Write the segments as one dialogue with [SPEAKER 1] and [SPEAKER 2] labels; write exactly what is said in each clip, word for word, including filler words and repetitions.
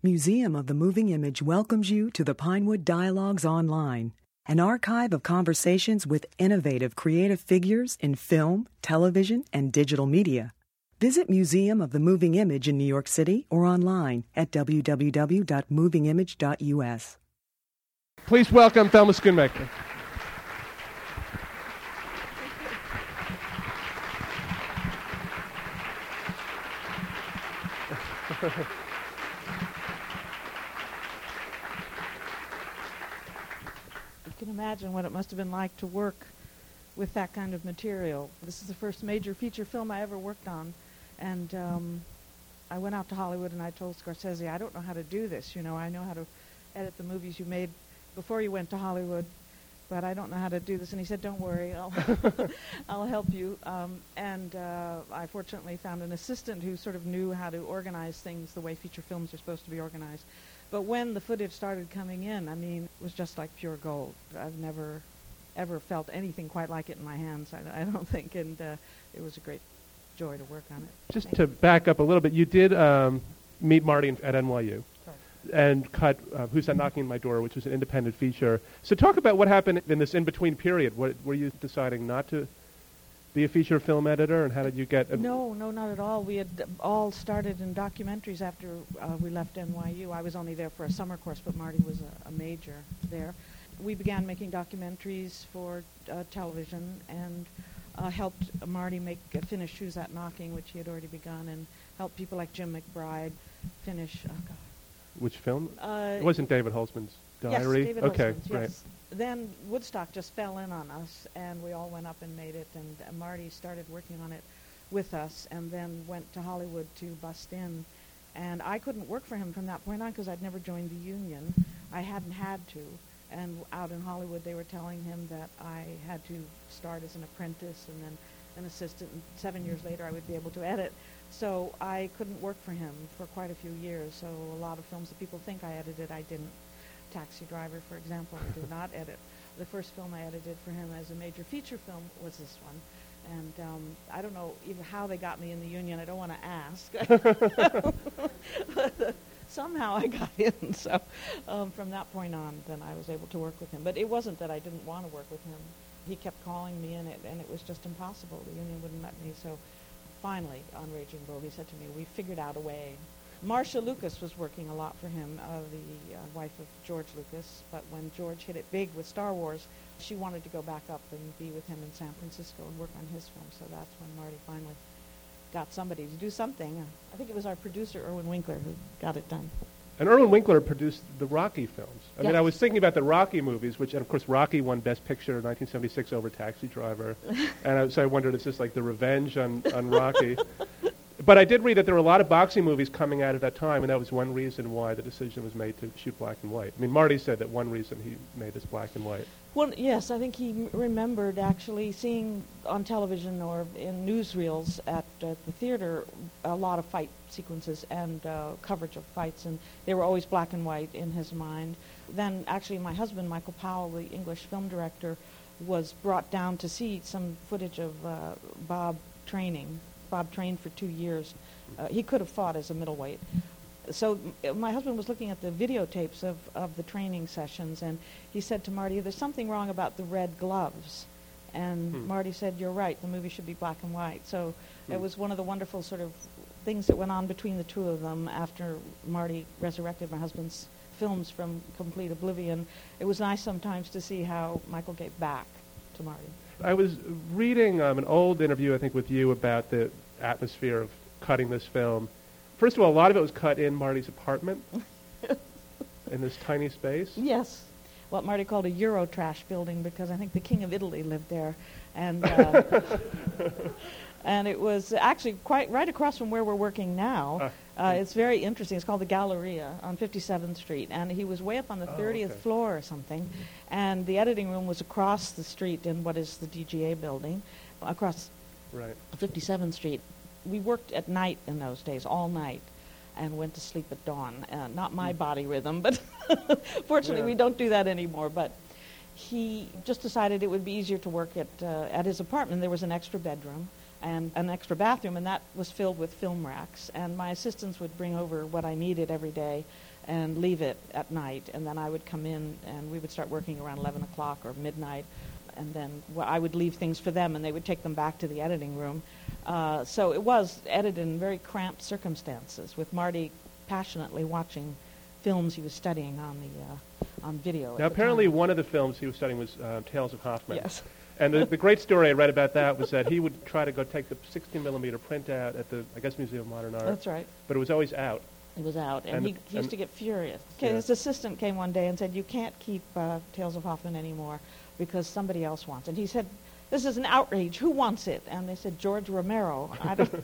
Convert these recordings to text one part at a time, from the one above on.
[SPEAKER 1] Museum of the Moving Image welcomes you to the Pinewood Dialogues Online, an archive of conversations with innovative creative figures in film, television, and digital media. Visit Museum of the Moving Image in New York City or online at w w w dot moving image dot u s.
[SPEAKER 2] Please welcome Thelma Schoonmaker.
[SPEAKER 3] You can imagine what it must have been like to work with that kind of material. This is the first major feature film I ever worked on, and um, I went out to Hollywood and I told Scorsese, I don't know how to do this. You know, I know how to edit the movies you made before you went to Hollywood, but I don't know how to do this. And he said, don't worry, I'll, I'll help you. Um, and uh, I fortunately found an assistant who sort of knew how to organize things the way feature films are supposed to be organized. But when the footage started coming in, I mean, it was just like pure gold. I've never, ever felt anything quite like it in my hands, I, I don't think, and uh, it was a great joy to work on it.
[SPEAKER 2] Just
[SPEAKER 3] Thank
[SPEAKER 2] to
[SPEAKER 3] you.
[SPEAKER 2] back up a little bit, you did um, meet Marty at N Y U.
[SPEAKER 3] Sorry.
[SPEAKER 2] And cut uh, Who's That Knocking on My Door, which was an independent feature. So talk about what happened in this in-between period. What, were you deciding not to be a feature film editor, and how did you get... A
[SPEAKER 3] No, no, not at all. We had uh, all started in documentaries after uh, we left N Y U. I was only there for a summer course, but Marty was a, a major there. We began making documentaries for uh, television and uh, helped Marty make uh, finish Who's That Knocking, which he had already begun, and helped people like Jim McBride finish... Oh, God.
[SPEAKER 2] Which film?
[SPEAKER 3] Uh,
[SPEAKER 2] it wasn't David Holtzman's Diary?
[SPEAKER 3] Yes, David
[SPEAKER 2] okay,
[SPEAKER 3] Holtzman's,
[SPEAKER 2] right.
[SPEAKER 3] yes. Then Woodstock just fell in on us, and we all went up and made it, and uh, Marty started working on it with us, and then went to Hollywood to bust in. And I couldn't work for him from that point on because I'd never joined the union. I hadn't had to. And out in Hollywood, they were telling him that I had to start as an apprentice and then an assistant, and seven years later I would be able to edit. So I couldn't work for him for quite a few years. So a lot of films that people think I edited, I didn't. Taxi Driver, for example, I did not edit. The first film I edited for him as a major feature film was this one. And um, I don't know even how they got me in the union. I don't want to ask. Somehow I got in. So um, from that point on, then I was able to work with him. But it wasn't that I didn't want to work with him. He kept calling me in it, and it was just impossible. The union wouldn't let me. So finally, on Raging Bull, he said to me, we figured out a way. Marcia Lucas was working a lot for him, uh, the uh, wife of George Lucas. But when George hit it big with Star Wars, she wanted to go back up and be with him in San Francisco and work on his film. So that's when Marty finally got somebody to do something. Uh, I think it was our producer, Irwin Winkler, who got it done.
[SPEAKER 2] And Irwin Winkler produced the Rocky films. I
[SPEAKER 3] yes.
[SPEAKER 2] mean, I was thinking about the Rocky movies, which, and of course, Rocky won Best Picture in nineteen seventy-six over Taxi Driver. and I, so I wondered, is this like the revenge on, on Rocky? But I did read that there were a lot of boxing movies coming out at that time, and that was one reason why the decision was made to shoot black and white. I mean, Marty said that one reason he made this black and white.
[SPEAKER 3] Well, yes, I think he m- remembered actually seeing on television or in newsreels at uh, the theater a lot of fight sequences and uh, coverage of fights, and they were always black and white in his mind. Then actually my husband, Michael Powell, the English film director, was brought down to see some footage of uh, Bob training. Bob trained for two years. Uh, he could have fought as a middleweight. So m- my husband was looking at the videotapes of, of the training sessions, and he said to Marty, there's something wrong about the red gloves. And hmm. Marty said, you're right, the movie should be black and white. So hmm. it was one of the wonderful sort of things that went on between the two of them after Marty resurrected my husband's films from complete oblivion. It was nice sometimes to see how Michael gave back to Marty.
[SPEAKER 2] I was reading um, an old interview, I think, with you about the atmosphere of cutting this film. First of all, a lot of it was cut in Marty's apartment in this tiny space.
[SPEAKER 3] Yes. What Marty called a Eurotrash building, because I think the King of Italy lived there. And uh, and it was actually quite right across from where we're working now. Uh, uh, it's very interesting. It's called the Galleria on fifty-seventh Street. And he was way up on the thirtieth
[SPEAKER 2] oh, okay.
[SPEAKER 3] floor or something. And the editing room was across the street in what is the D G A building, across
[SPEAKER 2] right.
[SPEAKER 3] fifty-seventh Street. We worked at night in those days, all night, and went to sleep at dawn. Uh, not my body rhythm, but fortunately
[SPEAKER 2] yeah.
[SPEAKER 3] we don't do that anymore. But he just decided it would be easier to work at uh, at his apartment. There was an extra bedroom, and an extra bathroom, and that was filled with film racks. And my assistants would bring over what I needed every day and leave it at night, and then I would come in and we would start working around eleven o'clock or midnight, and then well, I would leave things for them and they would take them back to the editing room. Uh, so it was edited in very cramped circumstances, with Marty passionately watching films he was studying on the uh, on video.
[SPEAKER 2] Now,
[SPEAKER 3] at the
[SPEAKER 2] apparently
[SPEAKER 3] time.
[SPEAKER 2] one of the films he was studying was uh, Tales of Hoffman.
[SPEAKER 3] Yes.
[SPEAKER 2] And the, the great story I read about that was that he would try to go take the sixteen millimeter printout at the, I guess, Museum of Modern Art.
[SPEAKER 3] That's right.
[SPEAKER 2] But it was always out.
[SPEAKER 3] It was out, and,
[SPEAKER 2] And
[SPEAKER 3] he,
[SPEAKER 2] the-
[SPEAKER 3] he used
[SPEAKER 2] and-
[SPEAKER 3] to get furious.
[SPEAKER 2] Yeah.
[SPEAKER 3] His assistant came one day and said, "You can't keep uh, Tales of Hoffman anymore because somebody else wants it." He said, "This is an outrage. Who wants it?" And they said, "George Romero." I don't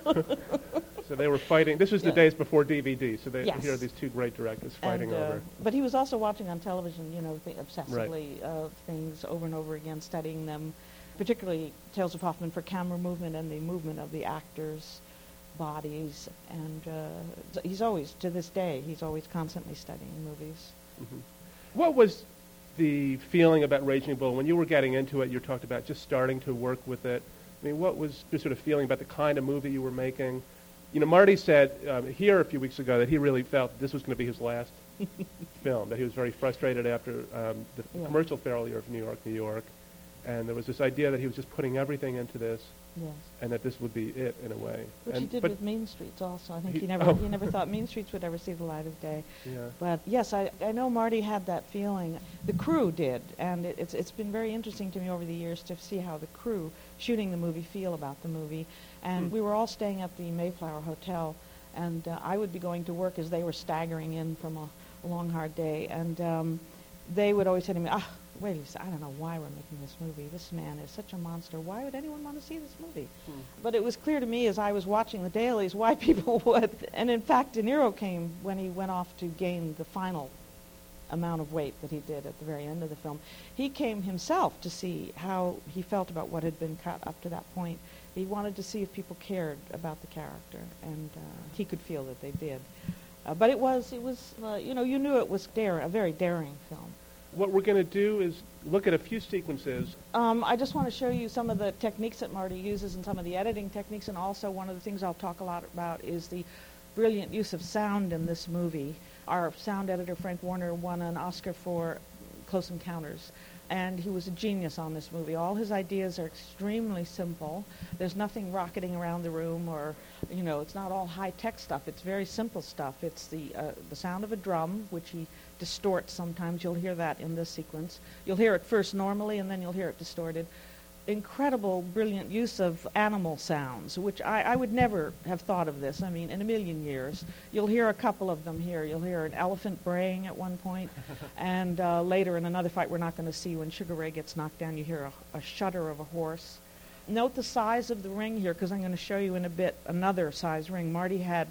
[SPEAKER 2] So they were fighting. This was the
[SPEAKER 3] Yeah.
[SPEAKER 2] days before D V D, so they,
[SPEAKER 3] Yes.
[SPEAKER 2] here are these two great directors fighting
[SPEAKER 3] and, uh,
[SPEAKER 2] over.
[SPEAKER 3] But he was also watching on television, you know, th- obsessively uh, things over and over again, studying them, particularly Tales of Hoffman for camera movement and the movement of the actors' bodies. And uh, he's always, to this day, he's always constantly studying movies.
[SPEAKER 2] Mhm. What was the feeling about Raging Bull when you were getting into it? You talked about just starting to work with it. I mean, what was your sort of feeling about the kind of movie you were making? You know, Marty said um, here a few weeks ago that he really felt this was going to be his last film, that he was very frustrated after um, the
[SPEAKER 3] Yeah.
[SPEAKER 2] commercial failure of New York, New York, and there was this idea that he was just putting everything into this,
[SPEAKER 3] Yes.
[SPEAKER 2] and that this would be it in a way.
[SPEAKER 3] Which
[SPEAKER 2] and,
[SPEAKER 3] he did
[SPEAKER 2] but,
[SPEAKER 3] with Mean Streets also. I think
[SPEAKER 2] He-
[SPEAKER 3] he, never
[SPEAKER 2] oh.
[SPEAKER 3] he never thought Mean Streets would ever see the light of day.
[SPEAKER 2] Yeah.
[SPEAKER 3] But yes, I, I know Marty had that feeling. The crew did, and it, it's it's been very interesting to me over the years to see how the crew shooting the movie feel about the movie. And
[SPEAKER 2] Hmm.
[SPEAKER 3] we were all staying at the Mayflower Hotel, and uh, I would be going to work as they were staggering in from a, a long, hard day, and um, they would always say to me, "Ah, wait, Lisa, I don't know why we're making this movie. This man is such a monster. Why would anyone want to see this movie?"
[SPEAKER 2] Hmm.
[SPEAKER 3] But it was clear to me as I was watching the dailies why people would. And in fact, De Niro came when he went off to gain the final amount of weight that he did at the very end of the film. He came himself to see how he felt about what had been cut up to that point. He wanted to see if people cared about the character, and uh, he could feel that they did. Uh, but it was, it was, uh, you know, you knew it was dare, a very daring film.
[SPEAKER 2] What we're going to do is look at a few sequences.
[SPEAKER 3] Um, I just want to show you some of the techniques that Marty uses and some of the editing techniques, and also one of the things I'll talk a lot about is the brilliant use of sound in this movie. Our sound editor, Frank Warner, won an Oscar for Close Encounters, and he was a genius on this movie. All his ideas are extremely simple. There's nothing rocketing around the room, or, you know, it's not all high-tech stuff. It's very simple stuff. It's the uh, the sound of a drum, which he distorts sometimes. You'll hear that in this sequence. You'll hear it first normally, and then you'll hear it distorted. Incredible, brilliant use of animal sounds, which I, I would never have thought of this, I mean, in a million years. You'll hear a couple of them here. You'll hear an elephant braying at one point, and uh, later in another fight we're not going to see, when Sugar Ray gets knocked down, you hear a, a shudder of a horse. Note the size of the ring here, because I'm going to show you in a bit another size ring. Marty had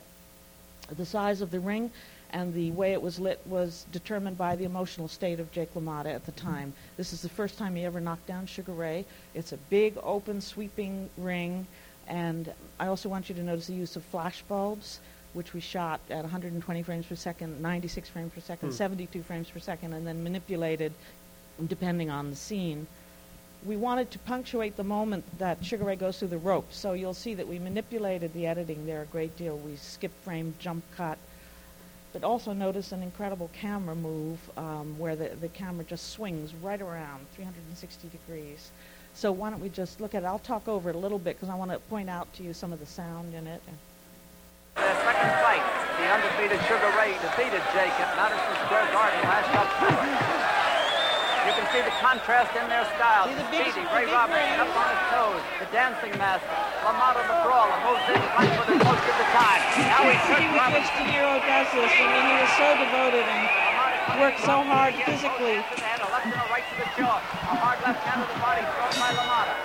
[SPEAKER 3] the size of the ring, and the way it was lit was determined by the emotional state of Jake LaMotta at the time. This is the first time he ever knocked down Sugar Ray. It's a big, open, sweeping ring, and I also want you to notice the use of flash bulbs, which we shot at one hundred twenty frames per second, ninety-six frames per second,
[SPEAKER 2] Hmm.
[SPEAKER 3] seventy-two frames per second, and then manipulated depending on the scene. We wanted to punctuate the moment that Sugar Ray goes through the ropes, so you'll see that we manipulated the editing there a great deal. We skip frame, jump cut, but also notice an incredible camera move um, where the, the camera just swings right around three hundred sixty degrees. So why don't we just look at it. I'll talk over it a little bit because I want to point out to you some of the sound in it.
[SPEAKER 4] Their second fight, the undefeated Sugar Ray defeated Jake at Madison Square Garden last October. You can see the contrast in their styles.
[SPEAKER 3] See the big-
[SPEAKER 4] Speedy,
[SPEAKER 3] the
[SPEAKER 4] Ray
[SPEAKER 3] big
[SPEAKER 4] Roberts
[SPEAKER 3] ring.
[SPEAKER 4] up on his toes. The dancing master, LaMotta the brawler, moves in front for the most of the time. Now
[SPEAKER 3] You
[SPEAKER 4] he's
[SPEAKER 3] can see
[SPEAKER 4] Kurt
[SPEAKER 3] with
[SPEAKER 4] Roberts.
[SPEAKER 3] which De Niro does this. I mean, he was so devoted and worked so hard physically.
[SPEAKER 4] A left and a right to the jaw. A hard left hand to the body thrown by LaMotta.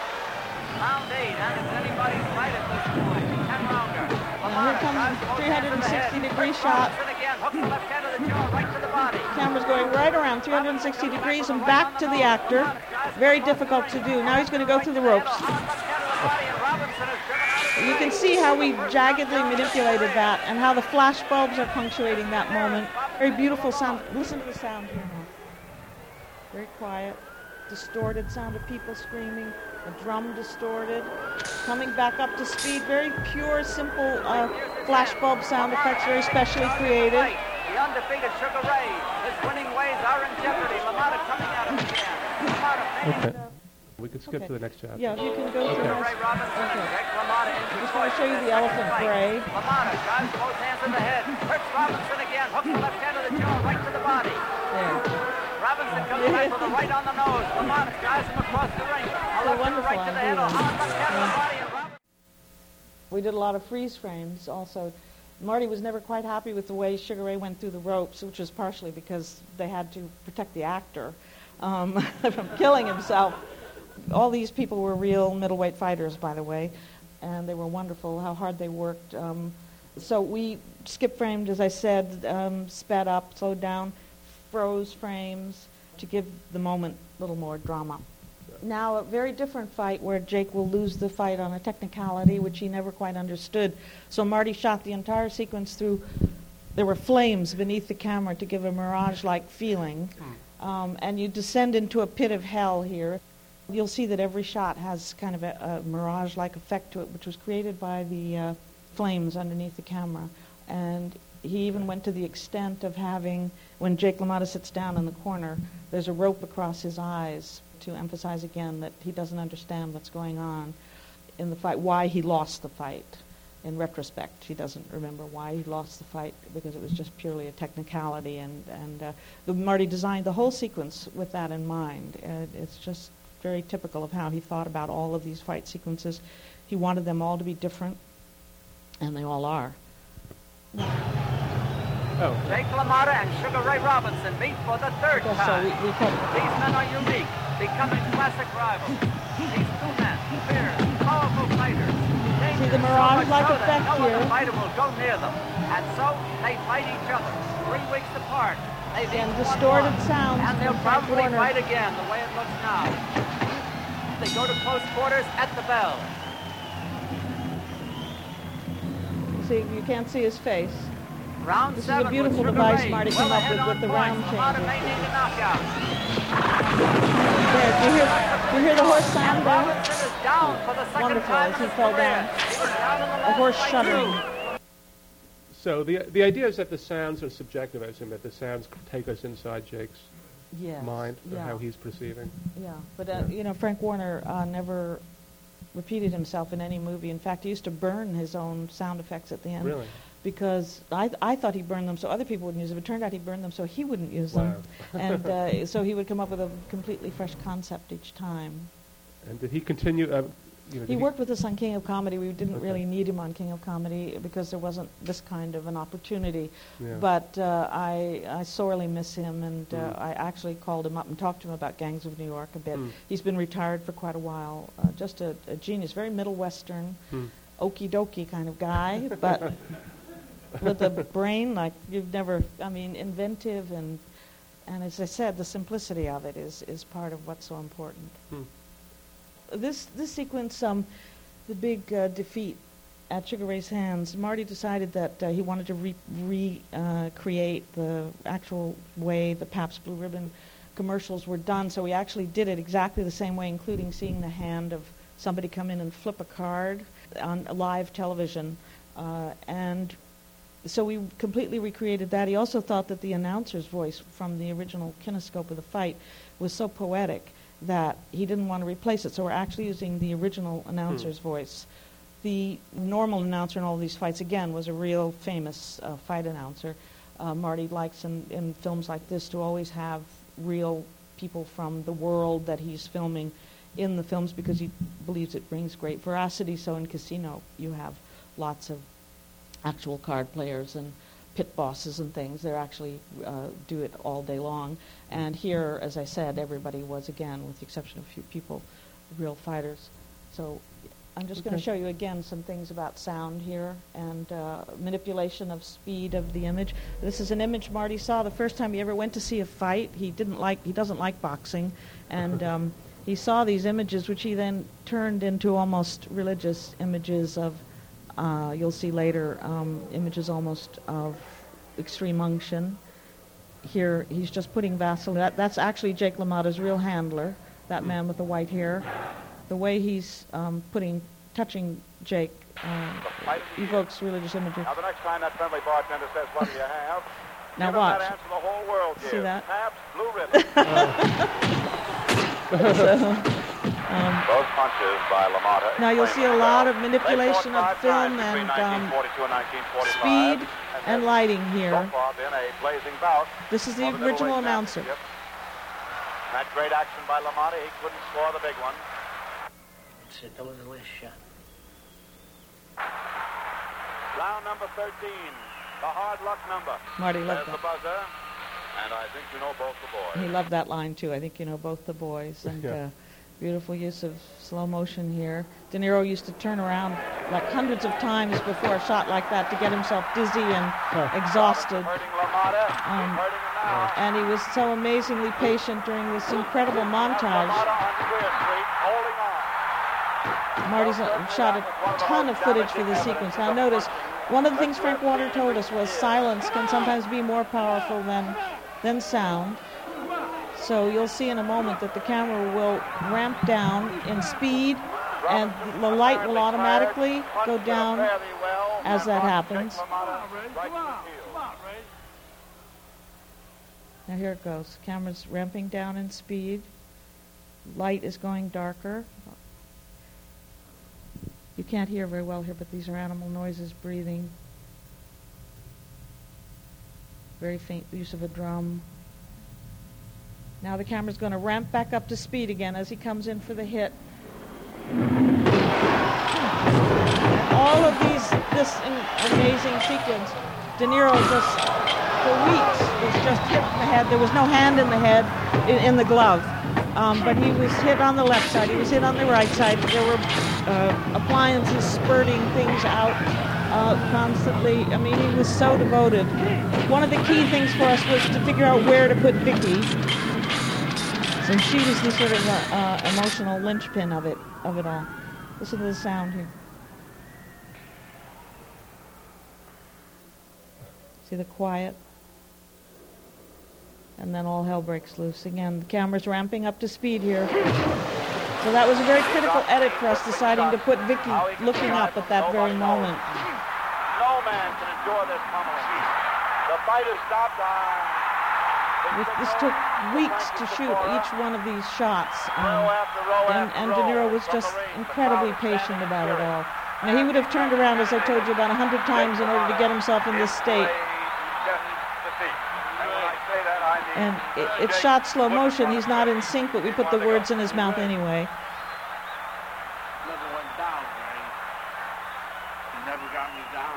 [SPEAKER 4] Round eight, and it's anybody's fight at this point. Ten rounder.
[SPEAKER 3] And here comes a three hundred sixty degree shot.
[SPEAKER 4] Again, hooks the left hand to the jaw, right to the body.
[SPEAKER 3] Camera's going right around three hundred sixty degrees and back to the actor. Very difficult to do. Now he's going to go through the ropes. You can see how we jaggedly manipulated that and how the flash bulbs are punctuating that moment. Very beautiful sound. Listen to the sound here now. Very quiet, distorted sound of people screaming. the drum distorted, coming back up to speed. Very pure, simple uh, flashbulb sound effects, very specially created.
[SPEAKER 4] The undefeated Sugar Ray. His winning ways are in jeopardy. LaMotta coming out of the again. LaMotta
[SPEAKER 2] Okay. We could skip
[SPEAKER 3] Okay.
[SPEAKER 2] to the next chapter.
[SPEAKER 3] Yeah, if you can go
[SPEAKER 2] Okay.
[SPEAKER 3] to
[SPEAKER 4] Sugar
[SPEAKER 3] the
[SPEAKER 4] Ray Robinson
[SPEAKER 3] Okay.
[SPEAKER 4] and Jake LaMotta in
[SPEAKER 3] Just want to show you the elephant gray.
[SPEAKER 4] LaMotta drives both hands to the head. Hurts Robinson again. Hooks the left hand of the jaw right to the body.
[SPEAKER 3] There.
[SPEAKER 4] Robinson comes back with a right on the nose. LaMotta drives him across the ring. A
[SPEAKER 3] So
[SPEAKER 4] left and a
[SPEAKER 3] wonderful
[SPEAKER 4] right to the head. A
[SPEAKER 3] idea.
[SPEAKER 4] hard left hand to the body. And Robinson
[SPEAKER 3] We did a lot of freeze frames also. Marty was never quite happy with the way Sugar Ray went through the ropes, which was partially because they had to protect the actor um, from killing himself. All these people were real middleweight fighters, by the way, and they were wonderful, how hard they worked. Um, so we skip framed, as I said, um, sped up, slowed down, froze frames to give the moment a little more drama. Now a very different fight where Jake will lose the fight on a technicality which he never quite understood. So Marty shot the entire sequence through, there were flames beneath the camera to give a mirage-like feeling. Um, and you descend into a pit of hell here. You'll see that every shot has kind of a, a mirage-like effect to it, which was created by the uh, flames underneath the camera. And he even went to the extent of having, when Jake LaMotta sits down in the corner, there's a rope across his eyes to emphasize again that he doesn't understand what's going on in the fight, why he lost the fight. In retrospect, he doesn't remember why he lost the fight because it was just purely a technicality. And, and uh, the, Marty designed the whole sequence with that in mind. Uh, it's just very typical of how he thought about all of these fight sequences. He wanted them all to be different, and they all are.
[SPEAKER 2] Oh,
[SPEAKER 4] Jake LaMotta and Sugar Ray Robinson meet for the third
[SPEAKER 3] Okay, so
[SPEAKER 4] time.
[SPEAKER 3] we, we cut.
[SPEAKER 4] These men are unique, becoming classic rivals. These two men, fierce, powerful fighters.
[SPEAKER 3] See the mirage-like
[SPEAKER 4] so that
[SPEAKER 3] effect
[SPEAKER 4] no
[SPEAKER 3] here.
[SPEAKER 4] other fighter will go near them. And so they fight each other three weeks apart. They
[SPEAKER 3] And
[SPEAKER 4] each won
[SPEAKER 3] distorted
[SPEAKER 4] one.
[SPEAKER 3] sounds
[SPEAKER 4] And they'll
[SPEAKER 3] from Frank
[SPEAKER 4] probably
[SPEAKER 3] Warner.
[SPEAKER 4] fight again the way it looks now. They go to close quarters at the bell.
[SPEAKER 3] See, you can't see his face.
[SPEAKER 4] Round
[SPEAKER 3] This is a
[SPEAKER 4] seven
[SPEAKER 3] beautiful
[SPEAKER 4] with Sugar
[SPEAKER 3] device
[SPEAKER 4] Ray
[SPEAKER 3] Marty
[SPEAKER 4] well
[SPEAKER 3] came up
[SPEAKER 4] ahead
[SPEAKER 3] with
[SPEAKER 4] on
[SPEAKER 3] with the
[SPEAKER 4] points.
[SPEAKER 3] round
[SPEAKER 4] LaMotta
[SPEAKER 3] changes.
[SPEAKER 4] may need a knockout.
[SPEAKER 3] There, do you hear, do you hear the horse sound
[SPEAKER 4] And
[SPEAKER 3] there?
[SPEAKER 4] Robinson is down for the second
[SPEAKER 3] Wonderful,
[SPEAKER 4] time
[SPEAKER 3] as
[SPEAKER 4] in
[SPEAKER 3] he
[SPEAKER 4] his
[SPEAKER 3] fell
[SPEAKER 4] career.
[SPEAKER 3] down.
[SPEAKER 4] He was down in the
[SPEAKER 3] A
[SPEAKER 4] last
[SPEAKER 3] horse
[SPEAKER 4] fight,
[SPEAKER 3] shuddering.
[SPEAKER 4] too.
[SPEAKER 2] so the the idea is that the sounds are subjective, I assume, that the sounds take us inside Jake's
[SPEAKER 3] Yes.
[SPEAKER 2] mind, or
[SPEAKER 3] Yeah.
[SPEAKER 2] how he's perceiving.
[SPEAKER 3] Yeah, but uh, you know, Frank Warner uh, never repeated himself in any movie. In fact, he used to burn his own sound effects at the end.
[SPEAKER 2] Really?
[SPEAKER 3] Because I, I thought he burned them so other people wouldn't use them. It turned out he burned them so he wouldn't use them.
[SPEAKER 2] Wow.
[SPEAKER 3] And uh, so he would come up with a completely fresh concept each time.
[SPEAKER 2] And did he continue? Uh, you know,
[SPEAKER 3] He
[SPEAKER 2] did
[SPEAKER 3] worked with us on King of Comedy. We didn't
[SPEAKER 2] Okay.
[SPEAKER 3] really need him on King of Comedy because there wasn't this kind of an opportunity.
[SPEAKER 2] Yeah.
[SPEAKER 3] But uh, I, I sorely miss him, and uh,
[SPEAKER 2] Mm.
[SPEAKER 3] I actually called him up and talked to him about Gangs of New York a bit.
[SPEAKER 2] Mm.
[SPEAKER 3] He's been retired for quite a while. Uh, just a, a genius, very Middle Western,
[SPEAKER 2] Hmm.
[SPEAKER 3] okie dokie kind of guy, but with a brain like you've never, I mean, inventive, and and as I said, the simplicity of it is, is part of what's so important.
[SPEAKER 2] Hmm.
[SPEAKER 3] This this sequence, um, the big uh, defeat at Sugar Ray's hands, Marty decided that uh, he wanted to re- recreate the actual way the Pabst Blue Ribbon commercials were done, so he actually did it exactly the same way, including seeing the hand of somebody come in and flip a card on live television. Uh, and so we completely recreated that. He also thought that the announcer's voice from the original kinescope of the fight was so poetic that he didn't want to replace it. So we're actually using the original announcer's
[SPEAKER 2] Hmm.
[SPEAKER 3] voice. The normal announcer in all these fights, again, was a real famous uh, fight announcer. Uh, Marty likes in, in films like this to always have real people from the world that he's filming in the films because he believes it brings great veracity. So in Casino, you have lots of actual card players and pit bosses and things. They actually uh, do it all day long. And here, as I said, everybody was, again, with the exception of a few people, real fighters. So I'm just going to
[SPEAKER 2] Okay.
[SPEAKER 3] show you again some things about sound here and uh, manipulation of speed of the image. This is an image Marty saw the first time he ever went to see a fight. He didn't like, he doesn't like boxing, and um, he saw these images, which he then turned into almost religious images of. Uh, you'll see later um, images almost of extreme unction. Here he's just putting Vaseline. That, that's actually Jake LaMotta's real handler, that man with the white hair. the way he's um, putting, touching Jake uh, evokes religious imagery.
[SPEAKER 5] Now the next time that friendly bartender says, what do you have?
[SPEAKER 3] Now
[SPEAKER 5] Give him
[SPEAKER 3] watch.
[SPEAKER 5] that answer the whole world
[SPEAKER 3] See
[SPEAKER 5] gives.
[SPEAKER 3] that?
[SPEAKER 5] Pabst Blue Ribbon. Those punches by LaMotta.
[SPEAKER 3] Now you'll see a lot of manipulation of film
[SPEAKER 5] between
[SPEAKER 3] and
[SPEAKER 5] nineteen
[SPEAKER 3] um,
[SPEAKER 5] forty-two and nineteen forty-five.
[SPEAKER 3] speed and
[SPEAKER 5] there's
[SPEAKER 3] lighting
[SPEAKER 5] So
[SPEAKER 3] here.
[SPEAKER 5] far been a blazing bout.
[SPEAKER 3] This is the
[SPEAKER 5] for
[SPEAKER 3] original
[SPEAKER 5] middleweight
[SPEAKER 3] announcer.
[SPEAKER 5] championship. That great action by LaMotta, he couldn't score the big one.
[SPEAKER 6] That's it. That was the last shot.
[SPEAKER 5] Round number thirteen, the hard luck number.
[SPEAKER 3] Marty loved
[SPEAKER 5] There's the
[SPEAKER 3] that.
[SPEAKER 5] buzzer, and I think you know both the boys.
[SPEAKER 3] He loved that line too. I think you know both the boys. And
[SPEAKER 2] Yeah.
[SPEAKER 3] uh, beautiful use of slow motion here. De Niro used to turn around like hundreds of times before a shot like that to get himself dizzy and exhausted.
[SPEAKER 5] Hurting LaMotta,
[SPEAKER 3] Um,
[SPEAKER 5] he's hurting him now.
[SPEAKER 3] And he was so amazingly patient during this incredible montage.
[SPEAKER 5] LaMotta on Square Street, holding on.
[SPEAKER 3] Marty's uh, shot a ton of footage for this sequence. Now notice, one of the things Frank Walter told us was silence can sometimes be more powerful than, than sound. So you'll see in a moment that the camera will ramp down in speed and the light will automatically go down as that happens. Now here it goes. Camera's ramping down in speed. Light is going darker. You can't hear very well here, but these are animal noises, breathing. Very faint use of a drum. Now the camera's going to ramp back up to speed again as he comes in for the hit. All of these, this amazing sequence, De Niro just, for weeks, was just hit in the head. There was no hand in the head, in, in the glove. Um, but he was hit on the left side, he was hit on the right side. There were uh, appliances spurting things out uh, constantly. I mean, he was so devoted. One of the key things for us was to figure out where to put Vicky, since she was the sort of uh, uh, emotional linchpin of it, of it all. Listen to the sound here. See the quiet? And then all hell breaks loose again. The camera's ramping up to speed here. So that was a very critical edit for us, deciding to put Vicky looking up at that very moment.
[SPEAKER 5] No man can endure this pummeling. The fight is stopped on.
[SPEAKER 3] This, this took weeks to shoot each one of these shots. Um, and, and De Niro was just incredibly patient about it all. Now, he would have turned around, as I told you, about a hundred times in order to get himself in this state. And it, it's shot slow motion. He's not in sync, but we put the words in his mouth anyway.
[SPEAKER 6] Never went down, Ray. He never got me down,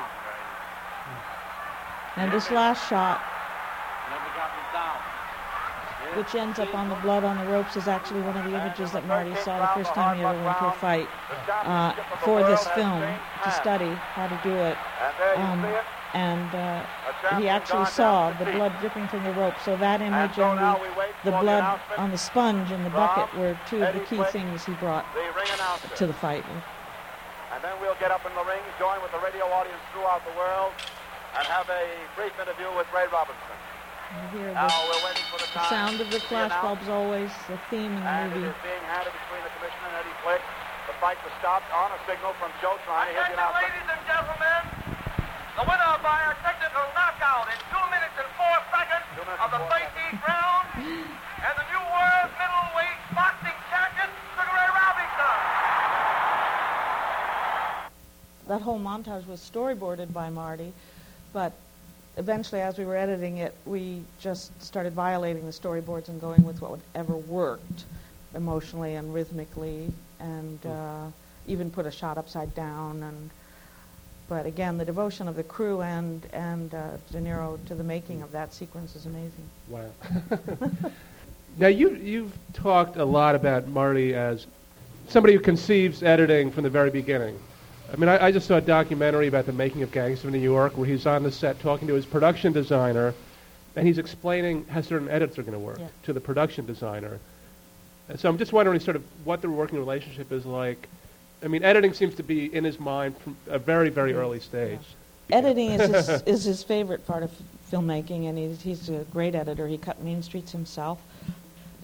[SPEAKER 6] Ray.
[SPEAKER 3] And this last shot,
[SPEAKER 6] Never got me down.
[SPEAKER 3] which ends up on the blood on the ropes, is actually one of the images that Marty saw the first time he ever went to a fight uh, for this film to study how to do it. Um, and uh, he actually saw the blood dripping from the rope. So that image and the, the blood on the sponge in the bucket were two of the key things he brought to the fight.
[SPEAKER 5] And then we'll get up in the ring, join with the radio audience throughout the world, and have a brief interview with Ray Robinson.
[SPEAKER 3] You hear
[SPEAKER 5] Now
[SPEAKER 3] the,
[SPEAKER 5] we're waiting for the,
[SPEAKER 3] the sound of the flash bulbs, always the theme in the
[SPEAKER 5] and
[SPEAKER 3] movie.
[SPEAKER 5] it is being handed between the commissioner and Eddie Flick. The fight was stopped on a signal from Joe Trine. Here's the announcement.
[SPEAKER 7] Ladies and gentlemen, the winner by a technical knockout in two minutes and four seconds of the thirteenth round, and the new world middleweight boxing champion, Sugar Ray Robinson.
[SPEAKER 3] That whole montage was storyboarded by Marty, but eventually, as we were editing it, we just started violating the storyboards and going with whatever worked emotionally and rhythmically, and uh, even put a shot upside down. And but again, the devotion of the crew and and uh, De Niro to the making of that sequence is amazing.
[SPEAKER 2] Wow. Now, you, you've talked a lot about Marty as somebody who conceives editing from the very beginning. I mean, I, I just saw a documentary about the making of Gangs of New York where he's on the set talking to his production designer, and he's explaining how certain edits are going to work
[SPEAKER 3] Yeah.
[SPEAKER 2] to the production designer. And so I'm just wondering sort of what the working relationship is like. I mean, editing seems to be in his mind from a very, very early stage.
[SPEAKER 3] Editing is his, is his favorite part of filmmaking, and he's, he's a great editor. He cut Mean Streets himself.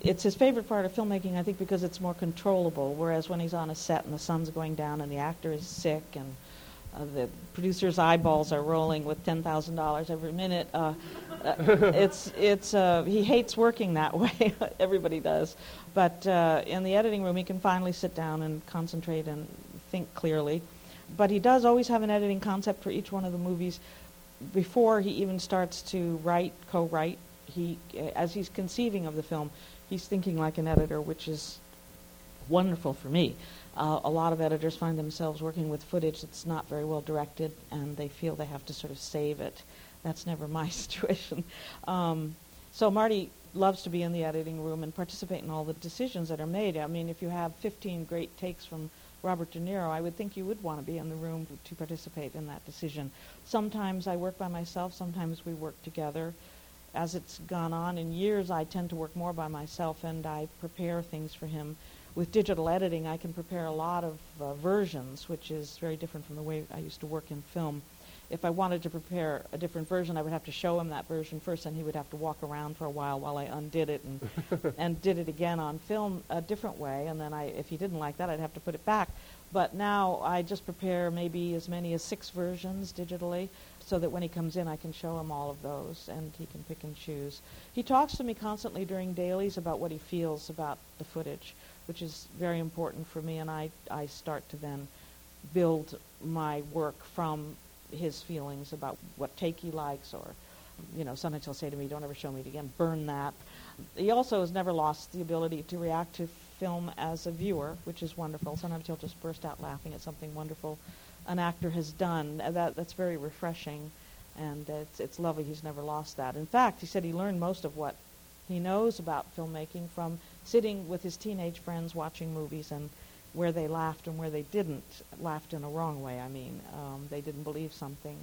[SPEAKER 3] it's his favorite part of filmmaking, I think, because it's more controllable, whereas when he's on a set and the sun's going down and the actor is sick and uh, the producer's eyeballs are rolling with ten thousand dollars every minute, uh, uh, it's, it's, uh, he hates working that way. Everybody does. But uh, in the editing room, he can finally sit down and concentrate and think clearly. But he does always have an editing concept for each one of the movies before he even starts to write, co-write. He, as he's conceiving of the film, he's thinking like an editor, which is wonderful for me. Uh, a lot of editors find themselves working with footage that's not very well directed, and they feel they have to sort of save it. That's never my situation. Um, so Marty loves to be in the editing room and participate in all the decisions that are made. I mean, if you have fifteen great takes from Robert De Niro, I would think you would want to be in the room to participate in that decision. Sometimes I work by myself, sometimes we work together. As it's gone on in years, I tend to work more by myself, and I prepare things for him. With digital editing, I can prepare a lot of uh, versions, which is very different from the way I used to work in film. If I wanted to prepare a different version, I would have to show him that version first, and he would have to walk around for a while while I undid it and and did it again on film a different way. And then I, if he didn't like that, I'd have to put it back. But now I just prepare maybe as many as six versions digitally, so that when he comes in, I can show him all of those, and he can pick and choose. He talks to me constantly during dailies about what he feels about the footage, which is very important for me, and I, I start to then build my work from his feelings about what take he likes, or, you know, sometimes he'll say to me, don't ever show me it again, burn that. He also has never lost the ability to react to film as a viewer, which is wonderful. Sometimes he'll just burst out laughing at something wonderful an actor has done. Uh, that that's very refreshing, and uh, it's, it's lovely. He's never lost that. In fact, he said he learned most of what he knows about filmmaking from sitting with his teenage friends watching movies, and where they laughed and where they didn't. Laughed in a wrong way, I mean. Um, they didn't believe something.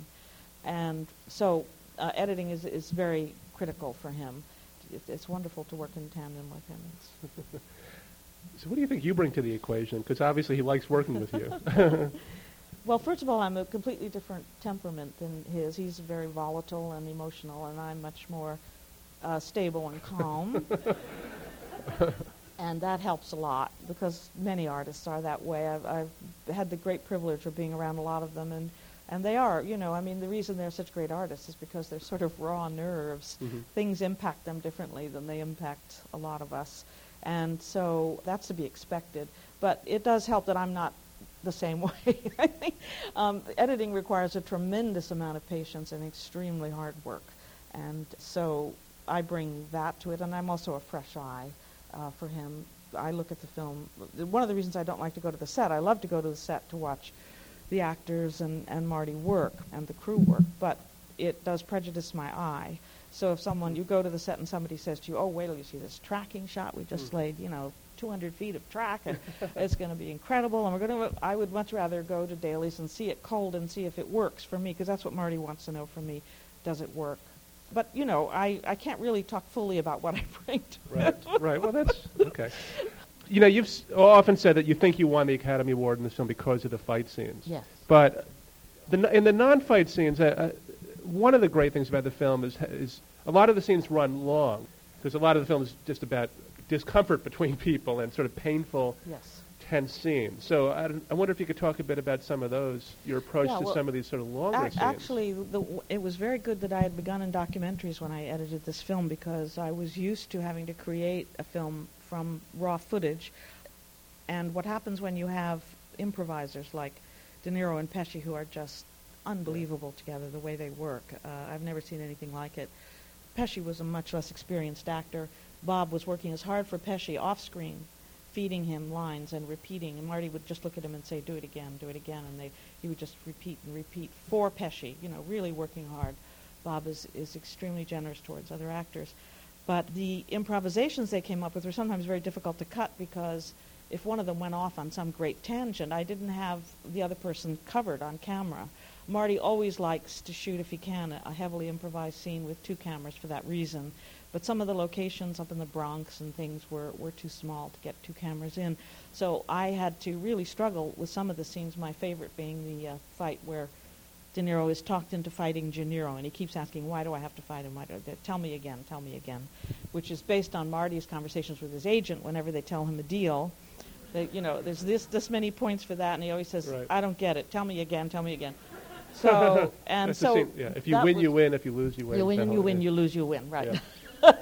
[SPEAKER 3] And so uh, editing is, is very critical for him. It, it's wonderful to work in tandem with him.
[SPEAKER 2] So what do you think you bring to the equation? Because obviously he likes working with you.
[SPEAKER 3] Well, first of all, I'm a completely different temperament than his. He's very volatile and emotional, and I'm much more uh, stable and calm. And that helps a lot, because many artists are that way. I've, I've had the great privilege of being around a lot of them, and, and they are, you know, I mean, the reason they're such great artists is because they're sort of raw nerves. Mm-hmm. Things impact them differently than they impact a lot of us. And so that's to be expected. But it does help that I'm not the same way. I think um, editing requires a tremendous amount of patience and extremely hard work. And so I bring that to it, and I'm also a fresh eye uh, for him. I look at the film. One of the reasons I don't like to go to the set, I love to go to the set to watch the actors and, and Marty work and the crew work, but it does prejudice my eye. So if someone, you go to the set and somebody says to you, oh, wait till you see this tracking shot, we just mm. laid, you know, two hundred feet of track, and it's going to be incredible, and we're going to, I would much rather go to dailies and see it cold and see if it works for me, because that's what Marty wants to know from me. Does it work? But, you know, I, I can't really talk fully about what I bring to
[SPEAKER 2] right,
[SPEAKER 3] it.
[SPEAKER 2] Right, well, that's, okay. You know, you've s- often said that you think you won the Academy Award in this film because of the fight scenes.
[SPEAKER 3] Yes.
[SPEAKER 2] But the, in the non-fight scenes, uh, uh, one of the great things about the film is, is a lot of the scenes run long, because a lot of the film is just about discomfort between people and sort of painful,
[SPEAKER 3] yes.
[SPEAKER 2] tense scenes. So I, don't, I wonder if you could talk a bit about some of those, your approach
[SPEAKER 3] yeah,
[SPEAKER 2] to
[SPEAKER 3] well,
[SPEAKER 2] some of these sort of longer
[SPEAKER 3] ac-
[SPEAKER 2] scenes.
[SPEAKER 3] Actually, the, it was very good that I had begun in documentaries when I edited this film, because I was used to having to create a film from raw footage. And what happens when you have improvisers like De Niro and Pesci, who are just unbelievable together, the way they work. Uh, I've never seen anything like it. Pesci was a much less experienced actor. Bob was working as hard for Pesci off-screen, feeding him lines and repeating, and Marty would just look at him and say, do it again, do it again, and they he would just repeat and repeat for Pesci, you know, really working hard. Bob is, is extremely generous towards other actors. But the improvisations they came up with were sometimes very difficult to cut, because if one of them went off on some great tangent, I didn't have the other person covered on camera. Marty always likes to shoot, if he can, a heavily improvised scene with two cameras for that reason. But some of the locations up in the Bronx and things were, were too small to get two cameras in. So I had to really struggle with some of the scenes, my favorite being the uh, fight where De Niro is talked into fighting Gennaro, and he keeps asking, why do I have to fight him? Why do I, tell me again, tell me again, which is based on Marty's conversations with his agent whenever they tell him a deal. They, you know, there's this this many points for that, and he always says,
[SPEAKER 2] Right.
[SPEAKER 3] I don't get it. Tell me again, tell me again. So, and
[SPEAKER 2] That's the
[SPEAKER 3] so...
[SPEAKER 2] scene, yeah. If you
[SPEAKER 3] that
[SPEAKER 2] win,
[SPEAKER 3] was-
[SPEAKER 2] you win. If you lose, you win.
[SPEAKER 3] You win,
[SPEAKER 2] That
[SPEAKER 3] you
[SPEAKER 2] whole-
[SPEAKER 3] win,
[SPEAKER 2] yeah.
[SPEAKER 3] you lose, you win, right.
[SPEAKER 2] Yeah.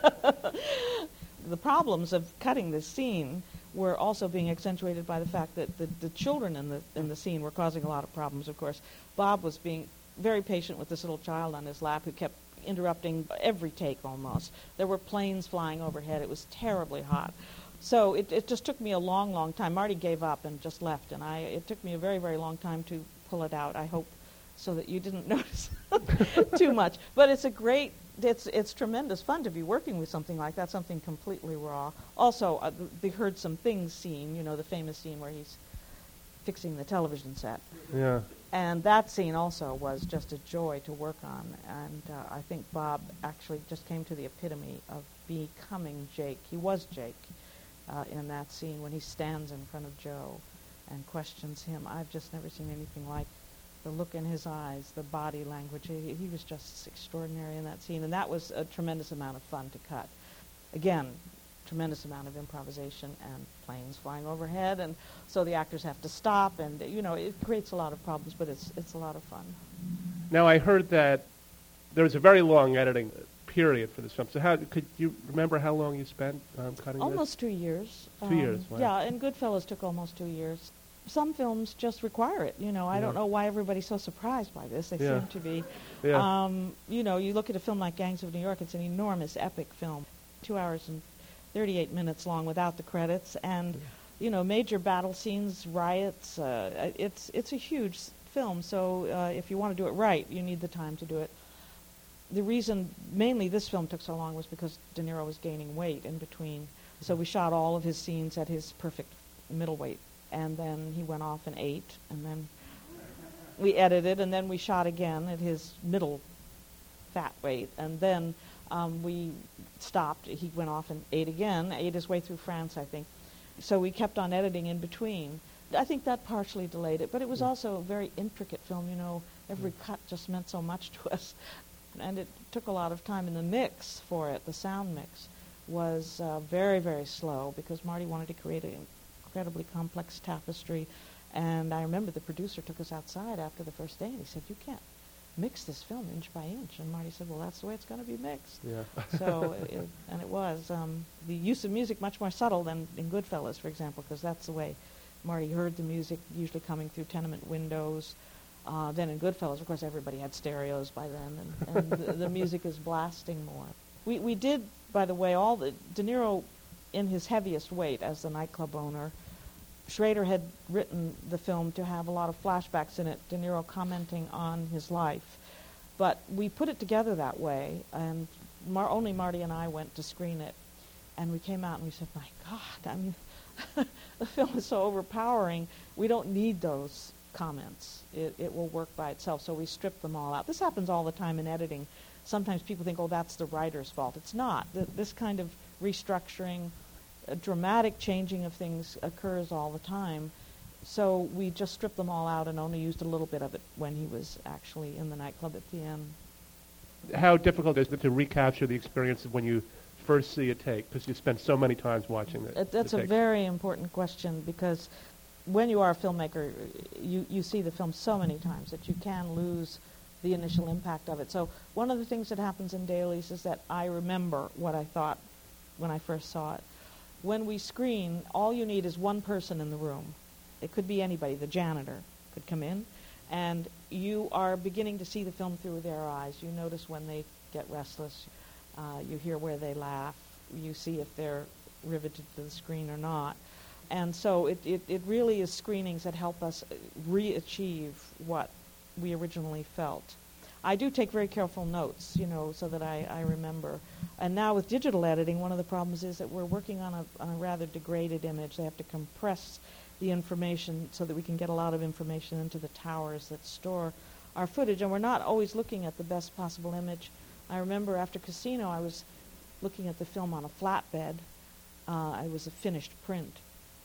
[SPEAKER 3] The problems of cutting this scene were also being accentuated by the fact that the, the children in the in the scene were causing a lot of problems, of course. Bob was being very patient with this little child on his lap who kept interrupting every take almost. There were planes flying overhead. It was terribly hot. So it, it just took me a long, long time. Marty gave up and just left, and I it took me a very, very long time to pull it out, I hope, so that you didn't notice too much. But it's a great, it's it's tremendous fun to be working with something like that, something completely raw. Also, uh, the Heard Some Things scene, you know, the famous scene where he's fixing the television set.
[SPEAKER 2] Yeah.
[SPEAKER 3] And that scene also was just a joy to work on. And uh, I think Bob actually just came to the epitome of becoming Jake. He was Jake uh, in that scene when he stands in front of Joe and questions him. I've just never seen anything like the look in his eyes, the body language. He, he was just extraordinary in that scene. And that was a tremendous amount of fun to cut. Again, tremendous amount of improvisation and planes flying overhead, and so the actors have to stop, and you know it creates a lot of problems, but it's it's a lot of fun.
[SPEAKER 2] Now, I heard that there was a very long editing period for this film. So how could you remember how long you spent um, cutting
[SPEAKER 3] Almost two years.
[SPEAKER 2] Two years, wow.
[SPEAKER 3] Yeah, and Goodfellas took almost two years. Some films just require it. You know, I
[SPEAKER 2] Yeah.
[SPEAKER 3] don't know why everybody's so surprised by this. They
[SPEAKER 2] Yeah.
[SPEAKER 3] seem to be.
[SPEAKER 2] Yeah.
[SPEAKER 3] Um, you know, you look at a film like Gangs of New York. It's an enormous, epic film, two hours and thirty-eight minutes long without the credits, and you know, major battle scenes, riots. Uh, it's it's a huge s- film. So uh, if you want to do it right, you need the time to do it. The reason mainly this film took so long was because De Niro was gaining weight in between. So we shot all of his scenes at his perfect middleweight, and then he went off and ate, and then we edited, and then we shot again at his middle fat weight, and then um, we stopped. He went off and ate again, ate his way through France, I think. So we kept on editing in between. I think that partially delayed it, but it was also a very intricate film. You know, every cut just meant so much to us, and it took a lot of time. And the mix for it, the sound mix, was uh, very, very slow because Marty wanted to create an incredibly complex tapestry. And I remember the producer took us outside after the first day, and he said, "You can't mix this film inch by inch." And Marty said, "Well, that's the way it's going to be mixed."
[SPEAKER 2] Yeah.
[SPEAKER 3] So, it, it, and it was. Um, the use of music much more subtle than in Goodfellas, for example, because that's the way Marty heard the music, usually coming through tenement windows. Uh, then in Goodfellas, of course, everybody had stereos by then, and, and the, the music is blasting more. We we did, by the way, all the De Niro in his heaviest weight as the nightclub owner. Schrader had written the film to have a lot of flashbacks in it, De Niro commenting on his life. But we put it together that way, and Mar- only Marty and I went to screen it. And we came out and we said, my God, I mean, the film is so overpowering. We don't need those comments. It, it will work by itself. So we stripped them all out. This happens all the time in editing. Sometimes people think, oh, that's the writer's fault. It's not. Th- this kind of restructuring, a dramatic changing of things occurs all the time. So we just stripped them all out and only used a little bit of it when he was actually in the nightclub at the end.
[SPEAKER 2] How difficult is it to recapture the experience of when you first see a take, because you spend so many times watching it?
[SPEAKER 3] It, that's a very important question, because when you are a filmmaker, you, you see the film so many times that you can lose the initial impact of it. So one of the things that happens in dailies is that I remember what I thought when I first saw it. When we screen, all you need is one person in the room. It could be anybody. The janitor could come in, and you are beginning to see the film through their eyes. You notice when they get restless. Uh, you hear where they laugh. You see if they're riveted to the screen or not. And so it, it, it really is screenings that help us re-achieve what we originally felt. I do take very careful notes, you know, so that I, I remember. And now with digital editing, one of the problems is that we're working on a, on a rather degraded image. They have to compress the information so that we can get a lot of information into the towers that store our footage. And we're not always looking at the best possible image. I remember after Casino, I was looking at the film on a flatbed. Uh, it was a finished print.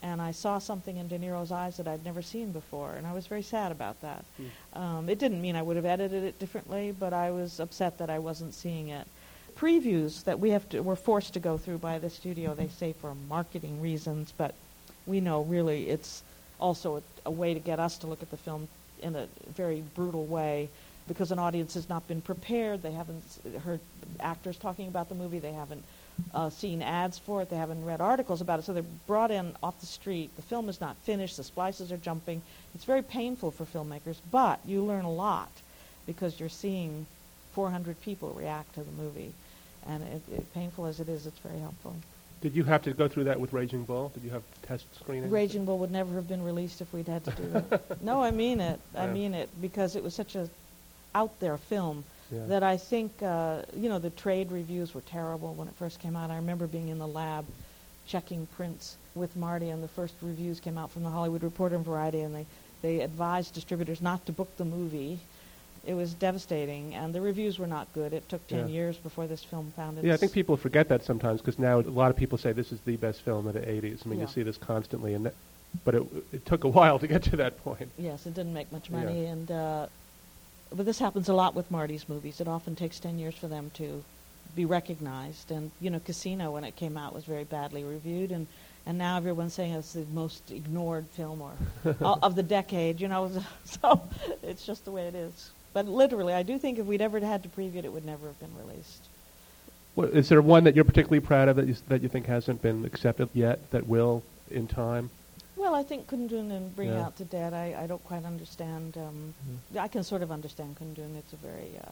[SPEAKER 3] and I saw something in De Niro's eyes that I'd never seen before, and I was very sad about that. Mm. Um, it didn't mean I would have edited it differently, but I was upset that I wasn't seeing it. Previews that we have to, we're forced to go through by the studio, they say for marketing reasons, but we know really it's also a, a way to get us to look at the film in a very brutal way, because an audience has not been prepared. They haven't heard actors talking about the movie. They haven't uh, seen ads for it. They haven't read articles about it. So they're brought in off the street. The film is not finished. The splices are jumping. It's very painful for filmmakers, but you learn a lot because you're seeing four hundred people react to the movie. And it, it, painful as it is, it's very helpful.
[SPEAKER 2] Did you have to go through that with Raging Bull? Did you have test screenings?
[SPEAKER 3] Raging Bull would never have been released if we'd had to do that. No, I mean it. I
[SPEAKER 2] Yeah.
[SPEAKER 3] mean it, because it was such a out there film
[SPEAKER 2] Yeah.
[SPEAKER 3] that I think, uh, you know, the trade reviews were terrible when it first came out. I remember being in the lab checking prints with Marty, and the first reviews came out from the Hollywood Reporter and Variety, and they, they advised distributors not to book the movie. It was devastating, and the reviews were not good. It took ten
[SPEAKER 2] Yeah.
[SPEAKER 3] years before this film found its...
[SPEAKER 2] Yeah, I think people forget that sometimes, because now a lot of people say this is the best film of the eighties. I mean,
[SPEAKER 3] Yeah.
[SPEAKER 2] you see this constantly, and that, but it, it took a while to get to that point.
[SPEAKER 3] Yes, it didn't make much
[SPEAKER 2] Yeah.
[SPEAKER 3] money, and uh, but this happens a lot with Marty's movies. It often takes ten years for them to be recognized. And, you know, Casino, when it came out, was very badly reviewed, and, and now everyone's saying it's the most ignored film or uh, of the decade, you know. So it's just the way it is. But literally, I do think if we'd ever had to preview it, it would never have been released.
[SPEAKER 2] Well, is there one that you're particularly proud of that you, s- that you think hasn't been accepted yet, that will in time?
[SPEAKER 3] Well, I think Kundun and Bring
[SPEAKER 2] Yeah.
[SPEAKER 3] Out the Dead, I, I don't quite understand. Um, I can sort of understand Kundun. It's a very uh,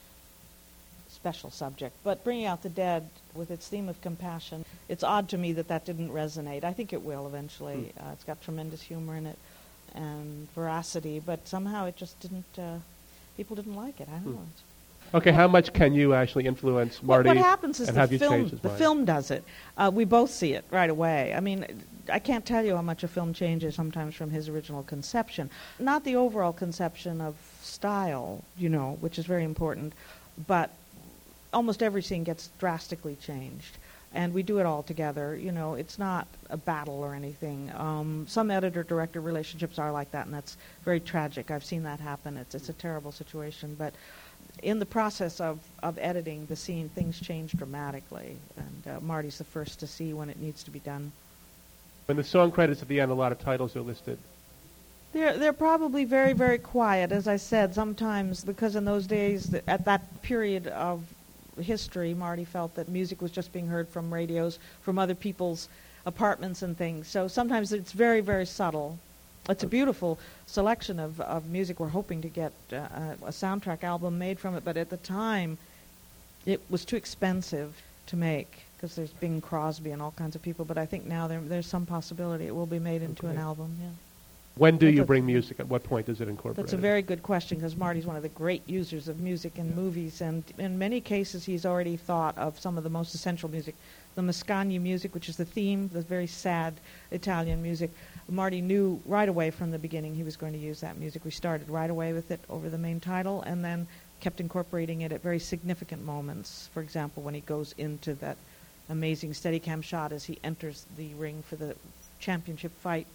[SPEAKER 3] special subject. But Bringing Out the Dead, with its theme of compassion, it's odd to me that that didn't resonate. I think it will eventually. Uh, it's got tremendous humor in it and veracity, but somehow it just didn't, uh, people didn't like it. I don't know. It's-
[SPEAKER 2] Okay, how much can you actually influence
[SPEAKER 3] What-
[SPEAKER 2] Marty?
[SPEAKER 3] What happens is
[SPEAKER 2] and
[SPEAKER 3] the
[SPEAKER 2] have you
[SPEAKER 3] film.
[SPEAKER 2] changed his
[SPEAKER 3] The
[SPEAKER 2] mind?
[SPEAKER 3] film does it. Uh, we both see it right away. I mean, I can't tell you how much a film changes sometimes from his original conception. Not the overall conception of style, you know, which is very important, but almost every scene gets drastically changed. And we do it all together. You know, it's not a battle or anything. Um, some editor-director relationships are like that, and that's very tragic. I've seen that happen. It's it's a terrible situation, but in the process of, of editing the scene, things change dramatically, and uh, Marty's the first to see when it needs to be done.
[SPEAKER 2] When the song credits at the end, a lot of titles are listed.
[SPEAKER 3] They're they're probably very, very quiet, as I said, sometimes because in those days, th- at that period of history, Marty felt that music was just being heard from radios, from other people's apartments and things. So sometimes it's very, very subtle. It's a beautiful selection of, of music. We're hoping to get uh, a soundtrack album made from it, but at the time, it was too expensive to make because there's Bing Crosby and all kinds of people. But I think now there, there's some possibility it will be made into
[SPEAKER 2] Okay.
[SPEAKER 3] an album. Yeah.
[SPEAKER 2] When do
[SPEAKER 3] That's
[SPEAKER 2] you
[SPEAKER 3] a-
[SPEAKER 2] bring music? At what point does it incorporate
[SPEAKER 3] That's a
[SPEAKER 2] it?
[SPEAKER 3] very good question because Marty's one of the great users of music in movies, and in many cases he's already thought of some of the most essential music. The Mascagni music, which is the theme, the very sad Italian music. Marty knew right away from the beginning he was going to use that music. We started right away with it over the main title and then kept incorporating it at very significant moments. For example, when he goes into that amazing Steadicam shot as he enters the ring for the championship fight.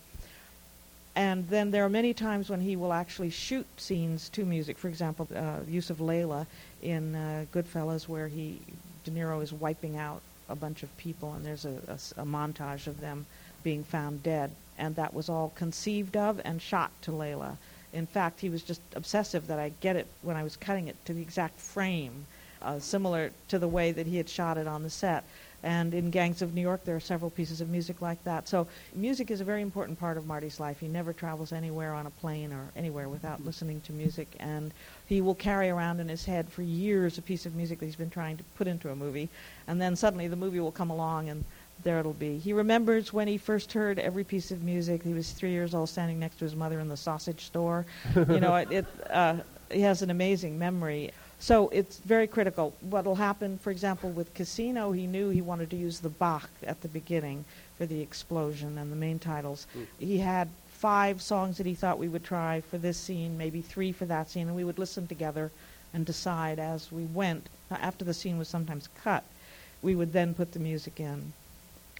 [SPEAKER 3] And then there are many times when he will actually shoot scenes to music. For example, uh, use of Layla in uh, Goodfellas, where he De Niro is wiping out a bunch of people, and there's a, a s- a montage of them being found dead. And that was all conceived of and shot to Layla. In fact, he was just obsessive that I get it when I was cutting it to the exact frame, uh, similar to the way that he had shot it on the set. And in Gangs of New York, there are several pieces of music like that. So music is a very important part of Marty's life. He never travels anywhere on a plane or anywhere without listening to music. And he will carry around in his head for years a piece of music that he's been trying to put into a movie. And then suddenly the movie will come along and there it'll be. He remembers when he first heard every piece of music. He was three years old standing next to his mother in the sausage store. You know, it, it uh, he has an amazing memory. So it's very critical. What will happen, for example, with Casino, he knew he wanted to use the Bach at the beginning for the explosion and the main titles. Mm. He had five songs that he thought we would try for this scene, maybe three for that scene, and we would listen together and decide as we went. After the scene was sometimes cut, we would then put the music in.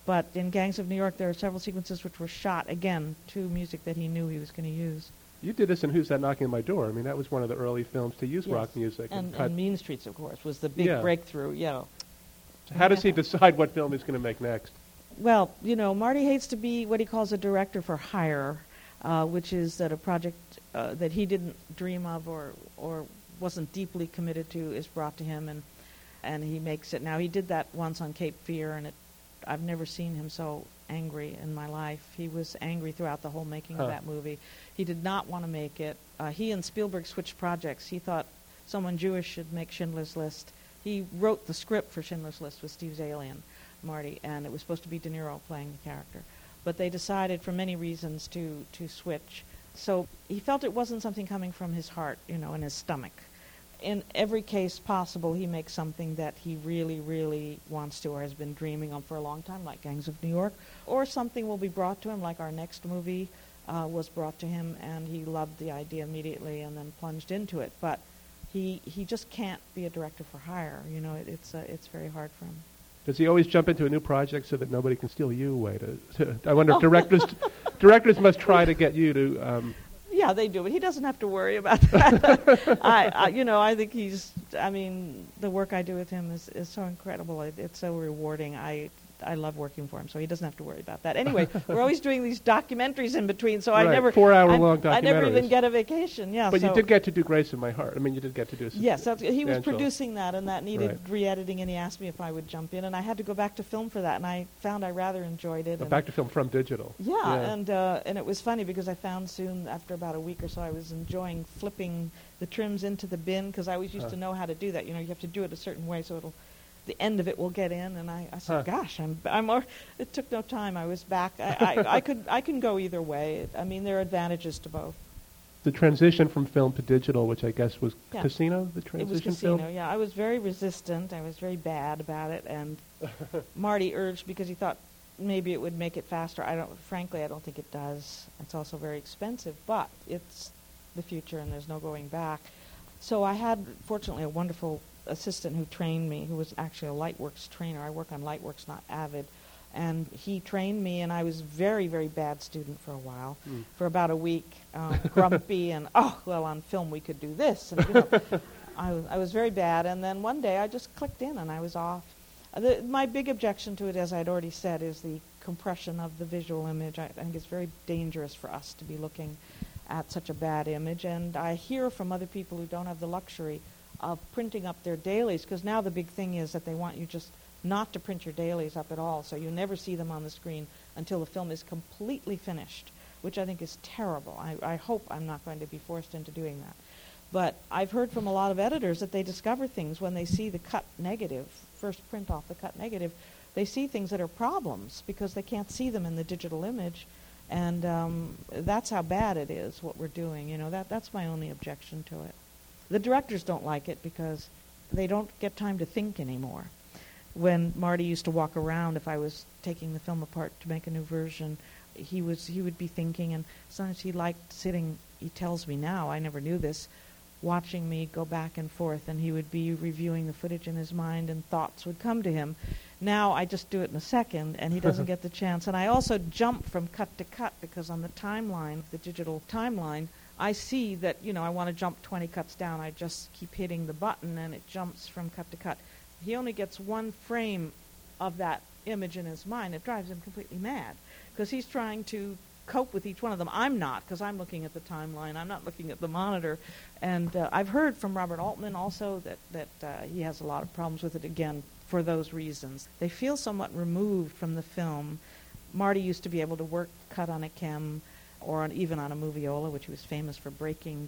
[SPEAKER 3] But in Gangs of New York, there are several sequences which were shot, again, to music that he knew he was going to use.
[SPEAKER 2] You did this in Who's That Knocking on My Door? I mean, that was one of the early films to use
[SPEAKER 3] Yes.
[SPEAKER 2] rock music.
[SPEAKER 3] And,
[SPEAKER 2] cut-
[SPEAKER 3] and Mean Streets, of course, was the big
[SPEAKER 2] Yeah.
[SPEAKER 3] breakthrough, you know.
[SPEAKER 2] So how does he decide what film he's going to make next?
[SPEAKER 3] Well, you know, Marty hates to be what he calls a director for hire, uh, which is that a project uh, that he didn't dream of or or wasn't deeply committed to is brought to him, and and he makes it. Now, he did that once on Cape Fear, and it, I've never seen him so angry in my life. He was angry throughout the whole making
[SPEAKER 2] Huh.
[SPEAKER 3] of that movie. He did not want to make it. Uh, he and Spielberg switched projects. He thought someone Jewish should make Schindler's List. He wrote the script for Schindler's List with Steve Zalian, Marty, and it was supposed to be De Niro playing the character. But they decided, for many reasons, to, to switch. So he felt it wasn't something coming from his heart, you know, in his stomach. In every case possible, he makes something that he really, really wants to or has been dreaming of for a long time, like Gangs of New York, or something will be brought to him, like our next movie uh, was brought to him, and he loved the idea immediately and then plunged into it. But he he just can't be a director for hire. You know, it, it's uh, it's very hard for him.
[SPEAKER 2] Does he always jump into a new project so that nobody can steal you away? To, to, I wonder if directors directors must try to get you to... Um,
[SPEAKER 3] Yeah, they do, but he doesn't have to worry about that. I, I, you know, I think he's. I mean, the work I do with him is, is so incredible. It, it's so rewarding. I I love working for him, so he doesn't have to worry about that. Anyway, we're always doing these documentaries in between, so
[SPEAKER 2] Right,
[SPEAKER 3] I never
[SPEAKER 2] four-hour-long
[SPEAKER 3] I, I never even
[SPEAKER 2] documentaries.
[SPEAKER 3] get a vacation. Yeah,
[SPEAKER 2] but
[SPEAKER 3] so
[SPEAKER 2] you did get to do Grace in My Heart. I mean, you did get to do...
[SPEAKER 3] Yes, that's, he was
[SPEAKER 2] substantial-
[SPEAKER 3] producing that, and that needed
[SPEAKER 2] Right.
[SPEAKER 3] re-editing, and he asked me if I would jump in, and I had to go back to film for that, and I found I rather enjoyed it.
[SPEAKER 2] Uh,
[SPEAKER 3] and
[SPEAKER 2] back to film from digital.
[SPEAKER 3] Yeah,
[SPEAKER 2] Yeah.
[SPEAKER 3] and uh, and it was funny because I found soon, after about a week or so, I was enjoying flipping the trims into the bin, because I always used
[SPEAKER 2] Huh.
[SPEAKER 3] to know how to do that. You know, you have to do it a certain way so it'll, the end of it will get in. And I, I said,
[SPEAKER 2] Huh.
[SPEAKER 3] gosh, I'm, I'm. Or, it took no time. I was back. I, I, I could, I can go either way. I mean, there are advantages to both.
[SPEAKER 2] The transition from film to digital, which I guess was
[SPEAKER 3] Yeah.
[SPEAKER 2] Casino, the
[SPEAKER 3] It
[SPEAKER 2] transition
[SPEAKER 3] was Casino,
[SPEAKER 2] film?
[SPEAKER 3] yeah. I was very resistant. I was very bad about it, and Marty urged because he thought maybe it would make it faster. I don't. Frankly, I don't think it does. It's also very expensive, but it's the future, and there's no going back. So I had, fortunately, a wonderful assistant who trained me, who was actually a Lightworks trainer. I work on Lightworks, not Avid. And he trained me, and I was very, very bad student for a while,
[SPEAKER 2] Mm.
[SPEAKER 3] for about a week, um, grumpy, and, oh, well, on film we could do this. And, you know, I, was, I was very bad, and then one day I just clicked in, and I was off. Uh, the, my big objection to it, as I'd already said, is the compression of the visual image. I, I think it's very dangerous for us to be looking at such a bad image, and I hear from other people who don't have the luxury of printing up their dailies, because now the big thing is that they want you just not to print your dailies up at all, so you never see them on the screen until the film is completely finished, which I think is terrible. I, I hope I'm not going to be forced into doing that. But I've heard from a lot of editors that they discover things when they see the cut negative, first print off the cut negative. They see things that are problems because they can't see them in the digital image, and um, that's how bad it is, what we're doing. You know, that that's my only objection to it. The directors don't like it because they don't get time to think anymore. When Marty used to walk around, if I was taking the film apart to make a new version, he was he would be thinking, and sometimes he liked sitting, he tells me now, I never knew this, watching me go back and forth, and he would be reviewing the footage in his mind, and thoughts would come to him. Now I just do it in a second, and he doesn't get the chance. And I also jump from cut to cut, because on the timeline, the digital timeline, I see that, you know, I want to jump twenty cuts down. I just keep hitting the button, and it jumps from cut to cut. He only gets one frame of that image in his mind. It drives him completely mad, because he's trying to cope with each one of them. I'm not, because I'm looking at the timeline. I'm not looking at the monitor. And uh, I've heard from Robert Altman also that, that uh, he has a lot of problems with it, again, for those reasons. They feel somewhat removed from the film. Marty used to be able to work cut on a chem, or on, even on a moviola, which he was famous for breaking.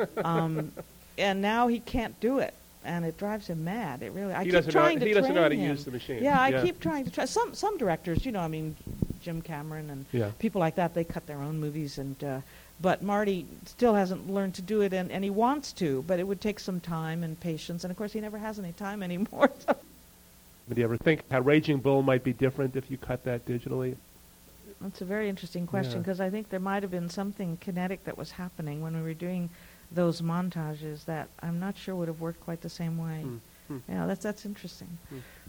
[SPEAKER 3] Um, and now he can't do it. And it drives him mad. It really. I
[SPEAKER 2] He
[SPEAKER 3] keep
[SPEAKER 2] doesn't know-
[SPEAKER 3] trying to
[SPEAKER 2] he doesn't know how to
[SPEAKER 3] train him.
[SPEAKER 2] use the machine.
[SPEAKER 3] Yeah, I
[SPEAKER 2] Yeah.
[SPEAKER 3] keep trying to try. Some some directors, you know, I mean, Jim Cameron and
[SPEAKER 2] Yeah.
[SPEAKER 3] people like that, they cut their own movies, and uh, but Marty still hasn't learned to do it, and, and he wants to, but it would take some time and patience, and of course he never has any time anymore. So.
[SPEAKER 2] But do you ever think how Raging Bull might be different if you cut that digitally?
[SPEAKER 3] That's a very interesting question,
[SPEAKER 2] Yeah.
[SPEAKER 3] because I think there might have been something kinetic that was happening when we were doing those montages that I'm not sure would have worked quite the same way.
[SPEAKER 2] Hmm. Hmm.
[SPEAKER 3] Yeah, that's that's interesting.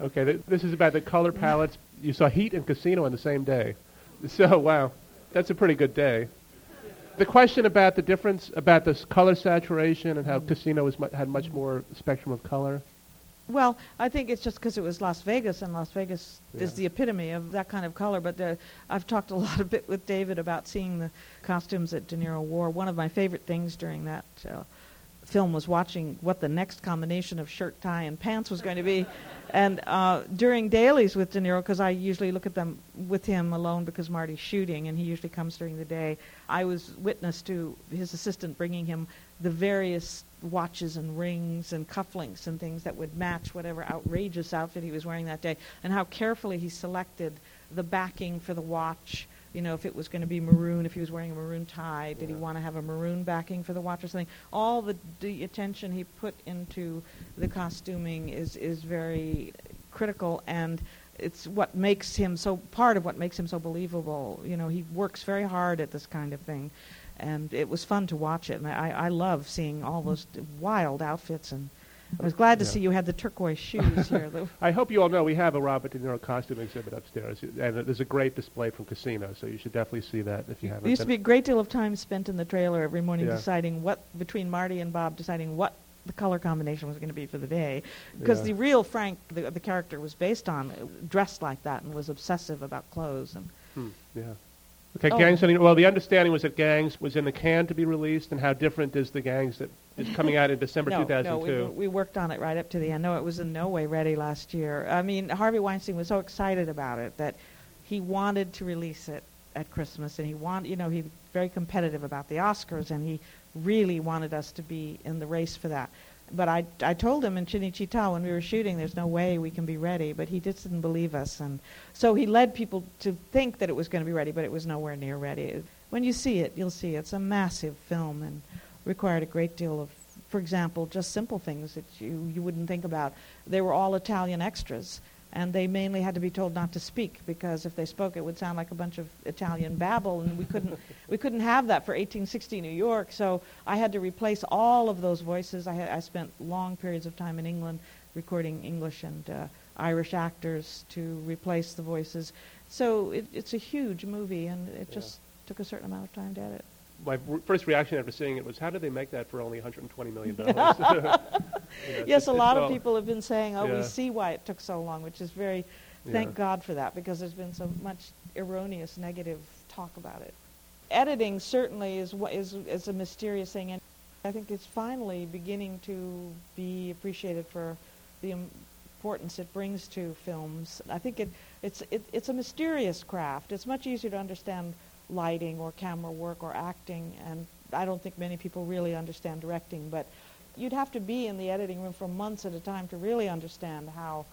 [SPEAKER 2] Okay, th- this is about the color palettes. You saw Heat and Casino on the same day. So, wow, that's a pretty good day. The question about the difference, about this color saturation and how Casino was mu- had much more spectrum of color.
[SPEAKER 3] Well, I think it's just because it was Las Vegas, and Las Vegas
[SPEAKER 2] Yeah.
[SPEAKER 3] is the epitome of that kind of color. But uh, I've talked a lot a bit with David about seeing the costumes that De Niro wore. One of my favorite things during that uh, film was watching what the next combination of shirt, tie, and pants was going to be. And uh, during dailies with De Niro, because I usually look at them with him alone because Marty's shooting, and he usually comes during the day, I was witness to his assistant bringing him the various watches and rings and cufflinks and things that would match whatever outrageous outfit he was wearing that day, and how carefully he selected the backing for the watch. You know, if it was going to be maroon, if he was wearing a maroon tie, did he want to have a maroon backing for the watch or something? All the, the attention he put into the costuming is, is very critical, and it's what makes him so, part of what makes him so believable. You know, he works very hard at this kind of thing, and it was fun to watch it, and I, I love seeing all those wild outfits, and I was glad to
[SPEAKER 2] Yeah.
[SPEAKER 3] see you had the turquoise shoes here. The
[SPEAKER 2] I hope you all know we have a Robert De Niro costume exhibit upstairs, and there's a great display from Casino, so you should definitely see that if you haven't.
[SPEAKER 3] There used to be a
[SPEAKER 2] been.
[SPEAKER 3] great deal of time spent in the trailer every morning
[SPEAKER 2] Yeah.
[SPEAKER 3] deciding what, between Marty and Bob, deciding what the color combination was going to be for the day. Because
[SPEAKER 2] Yeah.
[SPEAKER 3] the real Frank, the, the character was based on, uh, dressed like that and was obsessive about clothes. And
[SPEAKER 2] Hmm, yeah. Okay,
[SPEAKER 3] Oh.
[SPEAKER 2] Gangs. Well, the understanding was that Gangs was in the can to be released, and how different is the Gangs that is coming out in December
[SPEAKER 3] no,
[SPEAKER 2] two thousand two?
[SPEAKER 3] no, we, we worked on it right up to the end. No, it was in no way ready last year. I mean, Harvey Weinstein was so excited about it that he wanted to release it at Christmas, and he want, you know, he's very competitive about the Oscars, and he really wanted us to be in the race for that. But I, I told him in Cinecittà when we were shooting, there's no way we can be ready, but he just didn't believe us. And so he led people to think that it was going to be ready, but it was nowhere near ready. When you see it, you'll see it's a massive film and required a great deal of, for example, just simple things that you, you wouldn't think about. They were all Italian extras, and they mainly had to be told not to speak, because if they spoke, it would sound like a bunch of Italian babble, and we couldn't we couldn't have that for eighteen sixty New York. So I had to replace all of those voices. I, had, I spent long periods of time in England recording English and uh, Irish actors to replace the voices. So it, it's a huge movie, and it
[SPEAKER 2] Yeah.
[SPEAKER 3] just took a certain amount of time to edit.
[SPEAKER 2] My r- first reaction after seeing it was, how did they make that for only one hundred twenty million dollars? You know, it's
[SPEAKER 3] Yes,
[SPEAKER 2] just-
[SPEAKER 3] a
[SPEAKER 2] it's
[SPEAKER 3] lot
[SPEAKER 2] all-
[SPEAKER 3] of people have been saying, oh,
[SPEAKER 2] Yeah.
[SPEAKER 3] we see why it took so long, which is very, thank
[SPEAKER 2] Yeah.
[SPEAKER 3] God for that, because there's been so much erroneous negative talk about it. Editing certainly is, wha- is, is a mysterious thing, and I think it's finally beginning to be appreciated for the importance it brings to films. I think it, it's, it, it's a mysterious craft. It's much easier to understand lighting or camera work or acting, and I don't think many people really understand directing, but you'd have to be in the editing room for months at a time to really understand how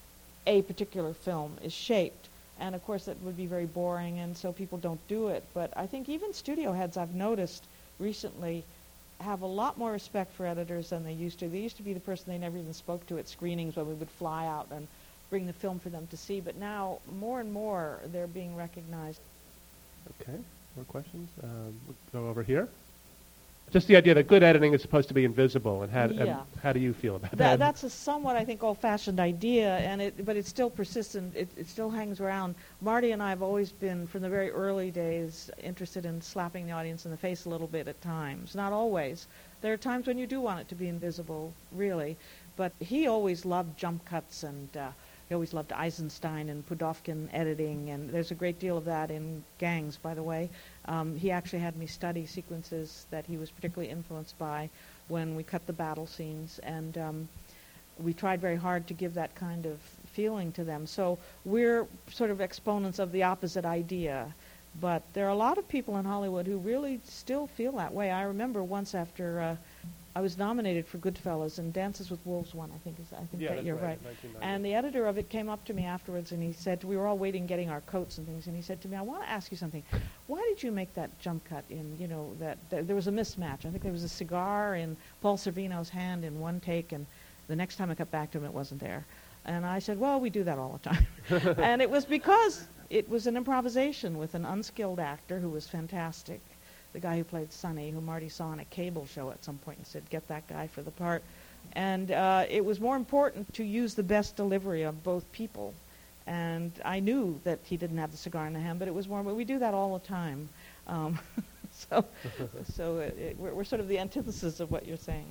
[SPEAKER 3] a particular film is shaped. And of course, it would be very boring, and so people don't do it. But I think even studio heads, I've noticed recently, have a lot more respect for editors than they used to. They used to be the person they never even spoke to at screenings when we would fly out and bring the film for them to see. But now, more and more, they're being recognized.
[SPEAKER 2] Okay, more questions? Um, we'll go over here. Just the idea that good editing is supposed to be invisible, and how, and
[SPEAKER 3] Yeah.
[SPEAKER 2] how do you feel about
[SPEAKER 3] That,
[SPEAKER 2] that?
[SPEAKER 3] that's a somewhat, I think, old-fashioned idea, and it, but it's still persistent. It, it still hangs around. Marty and I have always been, from the very early days, interested in slapping the audience in the face a little bit at times. Not always. There are times when you do want it to be invisible, really. But he always loved jump cuts, and uh, he always loved Eisenstein and Pudovkin editing, and there's a great deal of that in Gangs, by the way. Um, he actually had me study sequences that he was particularly influenced by when we cut the battle scenes, and um, we tried very hard to give that kind of feeling to them. So we're sort of exponents of the opposite idea, but there are a lot of people in Hollywood who really still feel that way. I remember once after uh, I was nominated for Goodfellas, and Dances with Wolves won, I think is I think
[SPEAKER 2] Yeah,
[SPEAKER 3] that
[SPEAKER 2] that's
[SPEAKER 3] you're
[SPEAKER 2] right,
[SPEAKER 3] right.
[SPEAKER 2] nineteen ninety.
[SPEAKER 3] And the editor of it came up to me afterwards, and he said, we were all waiting, getting our coats and things, and he said to me, I want to ask you something. Why did you make that jump cut in, you know, that th- there was a mismatch. I think there was a cigar in Paul Sorvino's hand in one take, and the next time I cut back to him, it wasn't there. And I said, well, we do that all the time. And it was because it was an improvisation with an unskilled actor who was fantastic. The guy who played Sonny, who Marty saw on a cable show at some point and said, get that guy for the part. And uh, it was more important to use the best delivery of both people. And I knew that he didn't have the cigar in the hand, but it was more, but we do that all the time. Um, so so it, it, we're, we're sort of the antithesis of what you're saying.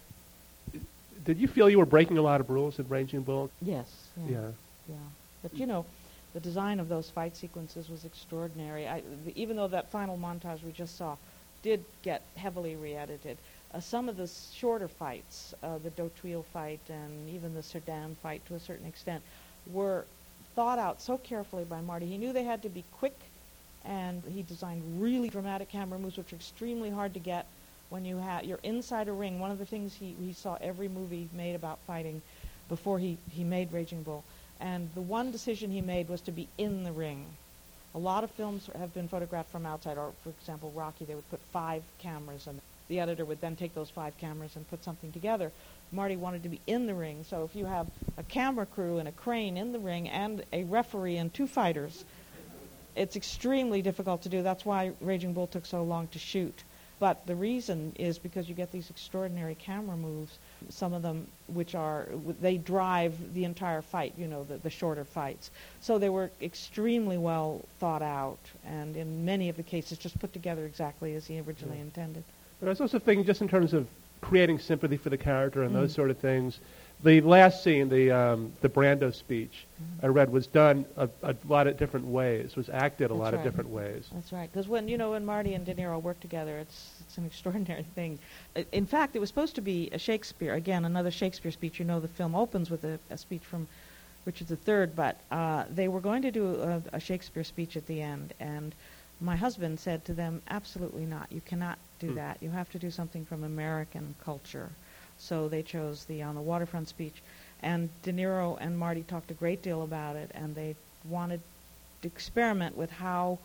[SPEAKER 2] Did you feel you were breaking a lot of rules in Raging Bull?
[SPEAKER 3] Yes. Yeah.
[SPEAKER 2] Yeah.
[SPEAKER 3] Yeah. But, you know, the design of those fight sequences was extraordinary. I, the, even though that final montage we just saw did get heavily re-edited, uh, some of the s- shorter fights, uh, the Dautuil fight and even the Cerdan fight to a certain extent, were thought out so carefully by Marty. He knew they had to be quick, and he designed really dramatic camera moves, which are extremely hard to get when you ha- you're inside a ring. One of the things he, he saw every movie made about fighting before he, he made Raging Bull. And the one decision he made was to be in the ring. A lot of films have been photographed from outside, or for example, Rocky, they would put five cameras, and the editor would then take those five cameras and put something together. Marty wanted to be in the ring, so if you have a camera crew and a crane in the ring and a referee and two fighters, it's extremely difficult to do. That's why Raging Bull took so long to shoot. But the reason is because you get these extraordinary camera moves, some of them which are, w- they drive the entire fight, you know, the, the shorter fights. So they were extremely well thought out, and in many of the cases just put together exactly as he originally
[SPEAKER 2] Yeah.
[SPEAKER 3] intended.
[SPEAKER 2] But I was also thinking just in terms of creating sympathy for the character and
[SPEAKER 3] Mm.
[SPEAKER 2] those sort of things. The last scene, the um, the Brando speech,
[SPEAKER 3] Mm-hmm.
[SPEAKER 2] I read, was done a, a lot of different ways, was acted a
[SPEAKER 3] That's
[SPEAKER 2] lot of
[SPEAKER 3] right.
[SPEAKER 2] different ways.
[SPEAKER 3] That's right. Because when, you know, when Marty and De Niro work together, it's it's an extraordinary thing. I- In fact, it was supposed to be a Shakespeare, again, another Shakespeare speech. You know, the film opens with a, a speech from Richard the Third, but uh, they were going to do a, a Shakespeare speech at the end, and my husband said to them, absolutely not. You cannot do
[SPEAKER 2] Hmm.
[SPEAKER 3] that. You have to do something from American culture. So they chose the On the Waterfront speech. And De Niro and Marty talked a great deal about it, and they wanted to experiment with how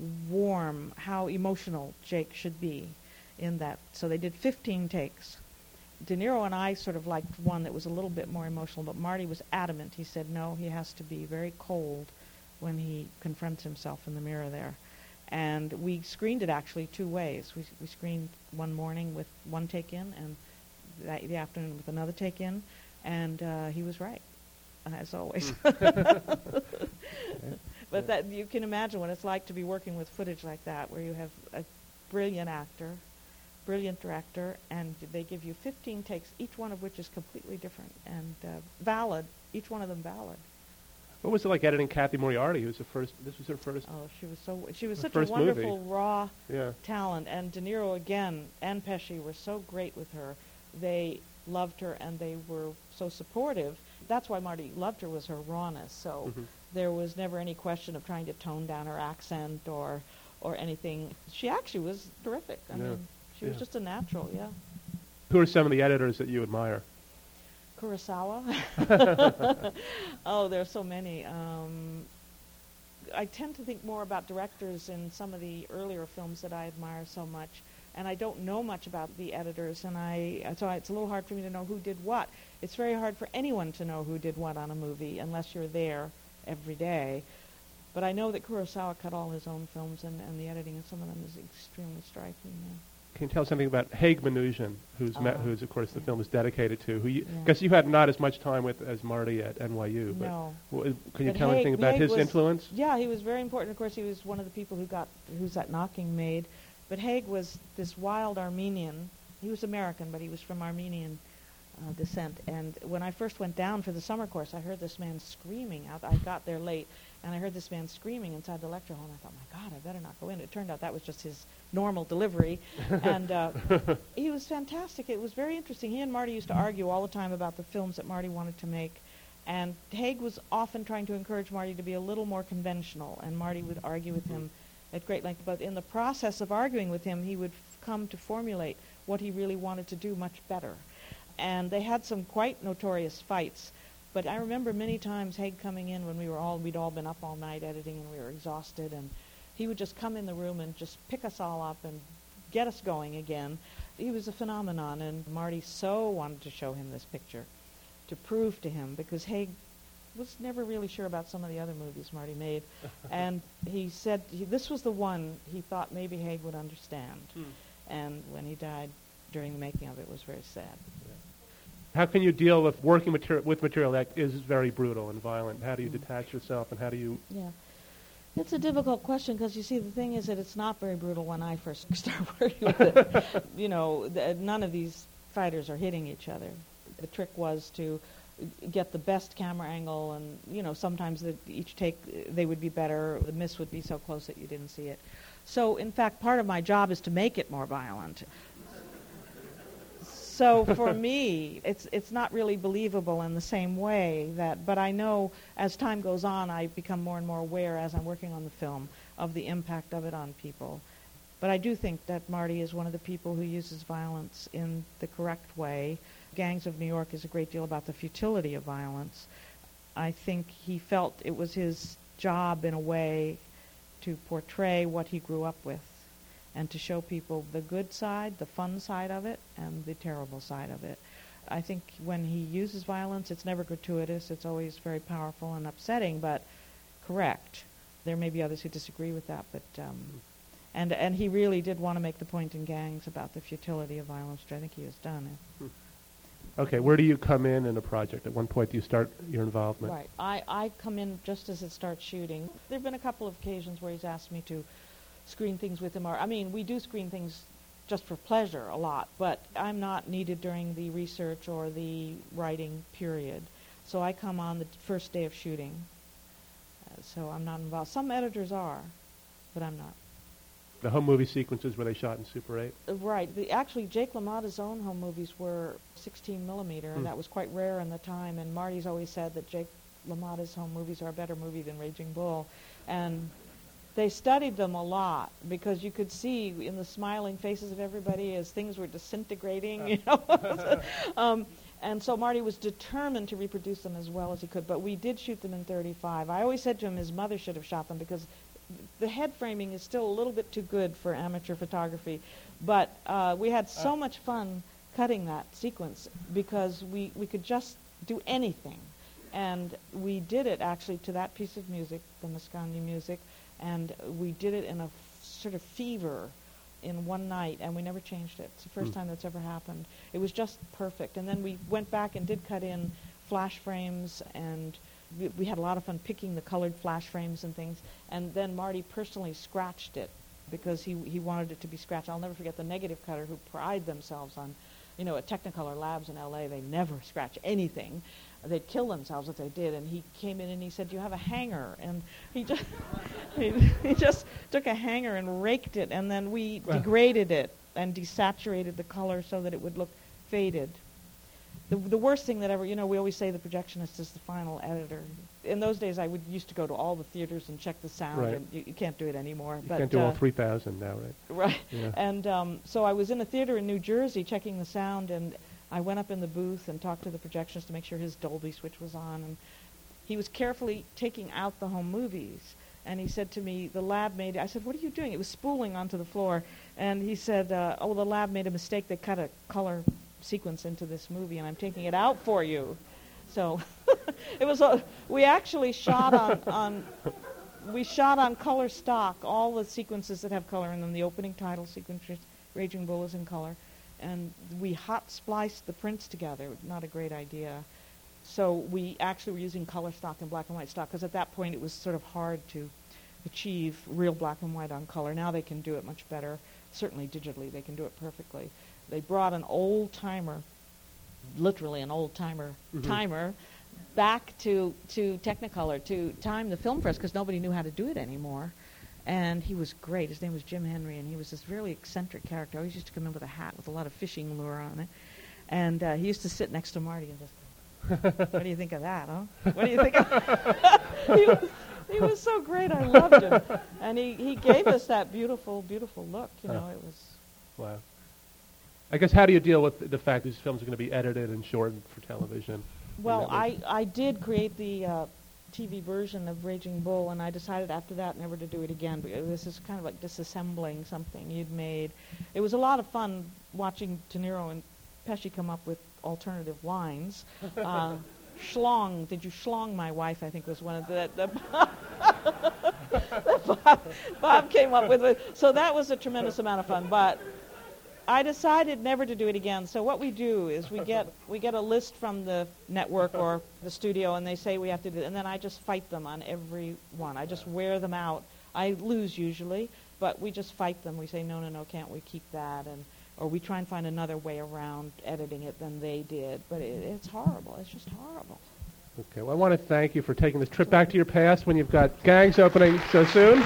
[SPEAKER 3] warm, how emotional Jake should be in that. So they did fifteen takes. De Niro and I sort of liked one that was a little bit more emotional, but Marty was adamant. He said, no, he has to be very cold when he confronts himself in the mirror there. And we screened it actually two ways. We, we screened one morning with one take in, and that, the afternoon with another take in, and uh, he was right, as always. But that you can imagine what it's like to be working with footage like that, where you have a brilliant actor, brilliant director, and they give you fifteen takes, each one of which is completely different and uh, valid, each one of them valid.
[SPEAKER 2] What was it like editing Kathy Moriarty, who was the first, this was her first,
[SPEAKER 3] Oh, she was so she was
[SPEAKER 2] Her
[SPEAKER 3] such a
[SPEAKER 2] first movie.
[SPEAKER 3] wonderful raw
[SPEAKER 2] yeah.
[SPEAKER 3] talent, and De Niro again and Pesci were so great with her. They loved her and they were so supportive. That's why Marty loved her, was her rawness. So
[SPEAKER 2] Mhm.
[SPEAKER 3] there was never any question of trying to tone down her accent or or anything. She actually was terrific. I
[SPEAKER 2] Yeah.
[SPEAKER 3] mean, she was
[SPEAKER 2] Yeah.
[SPEAKER 3] just a natural, yeah.
[SPEAKER 2] Who are some of the editors that you admire?
[SPEAKER 3] Kurosawa. Oh, there are so many. Um, I tend to think more about directors in some of the earlier films that I admire so much, and I don't know much about the editors, and I so it's a little hard for me to know who did what. It's very hard for anyone to know who did what on a movie unless you're there every day. But I know that Kurosawa cut all his own films, and, and the editing of some of them is extremely striking. Yeah.
[SPEAKER 2] Can you tell something about Haig Manoogian, who's, met,
[SPEAKER 3] Oh,
[SPEAKER 2] who's of course, the
[SPEAKER 3] yeah.
[SPEAKER 2] film is dedicated to, who you,
[SPEAKER 3] Yeah.
[SPEAKER 2] guess you had not as much time with as Marty at N Y U, but
[SPEAKER 3] No.
[SPEAKER 2] w- can you
[SPEAKER 3] But
[SPEAKER 2] tell
[SPEAKER 3] Haig-
[SPEAKER 2] anything about
[SPEAKER 3] Haig
[SPEAKER 2] his
[SPEAKER 3] was-
[SPEAKER 2] influence?
[SPEAKER 3] Yeah, he was very important. Of course, he was one of the people who got who's that knocking made. But Haig was this wild Armenian. He was American, but he was from Armenian uh, descent. And when I first went down for the summer course, I heard this man screaming out. I got there late, and I heard this man screaming inside the lecture hall. And I thought, my God, I better not go in. It turned out that was just his normal delivery. And uh, he was fantastic. It was very interesting. He and Marty used to argue all the time about the films that Marty wanted to make. And Haig was often trying to encourage Marty to be a little more conventional, and Marty would argue with him at great length. But in the process of arguing with him, he would f- come to formulate what he really wanted to do much better. And they had some quite notorious fights. But I remember many times Haig coming in when we were all, we'd all been up all night editing and we were exhausted, and he would just come in the room and just pick us all up and get us going again. He was a phenomenon, and Marty so wanted to show him this picture to prove to him, because Haig was never really sure about some of the other movies Marty made. And he said he, this was the one he thought maybe Haig would understand.
[SPEAKER 2] Hmm.
[SPEAKER 3] And when he died during the making of it, it was very sad.
[SPEAKER 2] How can you deal with working mater- with material that is very brutal and violent? How do you mm. detach yourself, and how do you...
[SPEAKER 3] Yeah. It's a difficult question because, you see, the thing is that it's not very brutal when I first start working with it. You know, the, none of these fighters are hitting each other. The trick was to get the best camera angle, and, you know, sometimes the, each take, they would be better. The miss would be so close that you didn't see it. So, in fact, part of my job is to make it more violent. So for me, it's it's not really believable in the same way that, but I know as time goes on, I become more and more aware as I'm working on the film of the impact of it on people. But I do think that Marty is one of the people who uses violence in the correct way. Gangs of New York is a great deal about the futility of violence. I think he felt it was his job in a way to portray what he grew up with, and to show people the good side, the fun side of it, and the terrible side of it. I think when he uses violence, it's never gratuitous. It's always very powerful and upsetting, but correct. There may be others who disagree with that, but um, and and he really did want to make the point in Gangs about the futility of violence, which I think he has done.
[SPEAKER 2] Okay, where do you come in in a project? At one point, do you start your involvement?
[SPEAKER 3] Right. I, I come in just as it starts shooting. There have been a couple of occasions where he's asked me to screen things with him. Or, I mean, we do screen things just for pleasure a lot, but I'm not needed during the research or the writing period. So I come on the first day of shooting. Uh, so I'm not involved. Some editors are, but I'm not.
[SPEAKER 2] The home movie sequences were they shot in Super eight?
[SPEAKER 3] Uh, right. The, actually, Jake LaMotta's own home movies were sixteen millimeter, and
[SPEAKER 2] mm.
[SPEAKER 3] that was quite rare in the time. And Marty's always said that Jake LaMotta's home movies are a better movie than Raging Bull. And they studied them a lot because you could see in the smiling faces of everybody as things were disintegrating, you know. um, and so Marty was determined to reproduce them as well as he could. But we did shoot them in thirty-five. I always said to him his mother should have shot them because the head framing is still a little bit too good for amateur photography. But uh, we had so much fun cutting that sequence because we, we could just do anything. And we did it actually to that piece of music, the Mascagni music. And we did it in a f- sort of fever in one night, and we never changed it. It's the first mm. time that's ever happened. It was just perfect. And then we went back and did cut in flash frames, and we, we had a lot of fun picking the colored flash frames and things. And then Marty personally scratched it because he he wanted it to be scratched. I'll never forget the negative cutter who pride themselves on, you know, at Technicolor Labs in L A, they never scratch anything. They'd kill themselves if they did. And he came in and he said, "Do you have a hanger?" And he just he, he just took a hanger and raked it, and then we degraded it and desaturated the color so that it would look faded. The the worst thing that ever, you know, we always say the projectionist is the final editor. In those days, I would used to go to all the theaters and check the sound,
[SPEAKER 2] right.
[SPEAKER 3] and you, you can't do it anymore.
[SPEAKER 2] You
[SPEAKER 3] but,
[SPEAKER 2] can't do
[SPEAKER 3] uh,
[SPEAKER 2] all three thousand now, right?
[SPEAKER 3] Right.
[SPEAKER 2] Yeah.
[SPEAKER 3] And um, so I was in a theater in New Jersey checking the sound, and I went up in the booth and talked to the projectionist to make sure his Dolby switch was on, and he was carefully taking out the home movies. And he said to me, "The lab made it." I said, "What are you doing?" It was spooling onto the floor. And he said, uh, "Oh, the lab made a mistake. They cut a color sequence into this movie, and I'm taking it out for you." So it was. A, we actually shot on, on we shot on color stock all the sequences that have color in them. The opening title sequence, Raging Bull, is in color, and we hot spliced the prints together. Not a great idea. So we actually were using color stock and black and white stock because at that point it was sort of hard to achieve real black and white on color. Now they can do it much better. Certainly digitally they can do it perfectly. They brought an old timer, literally an old timer mm-hmm. timer, back to, to Technicolor to time the film for us because nobody knew how to do it anymore. And he was great. His name was Jim Henry, and he was this really eccentric character. He always used to come in with a hat with a lot of fishing lure on it. And uh, he used to sit next to Marty and just, "What do you think of that, huh? What do you think of..." he, was, he was so great. I loved him. And he, he gave us that beautiful, beautiful look. You know,
[SPEAKER 2] huh.
[SPEAKER 3] it was...
[SPEAKER 2] Wow. I guess how do you deal with the fact these films are going to be edited and shortened for television?
[SPEAKER 3] Well, I, I did create the uh, T V version of Raging Bull, and I decided after that never to do it again. Because this is kind of like disassembling something you'd made. It was a lot of fun watching De Niro and Pesci come up with alternative lines. Uh, schlong, did you schlong my wife, I think was one of the... the that Bob, Bob came up with it. So that was a tremendous amount of fun, but... I decided never to do it again. So what we do is we get we get a list from the network or the studio, and they say we have to do it, and then I just fight them on every one. I just wear them out. I lose usually, but we just fight them. We say, no, no, no, can't we keep that? And or we try and find another way around editing it than they did. But it, it's horrible. It's just horrible.
[SPEAKER 2] Okay, well, I want to thank you for taking this trip back to your past when you've got gangs opening so soon.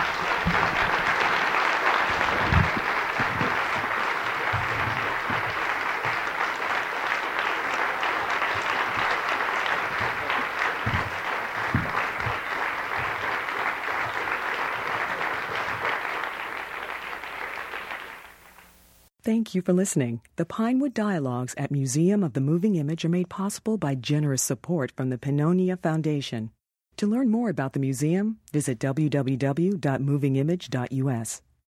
[SPEAKER 1] Thank you for listening. The Pinewood Dialogues at Museum of the Moving Image are made possible by generous support from the Pannonia Foundation. To learn more about the museum, visit w w w dot moving image dot u s.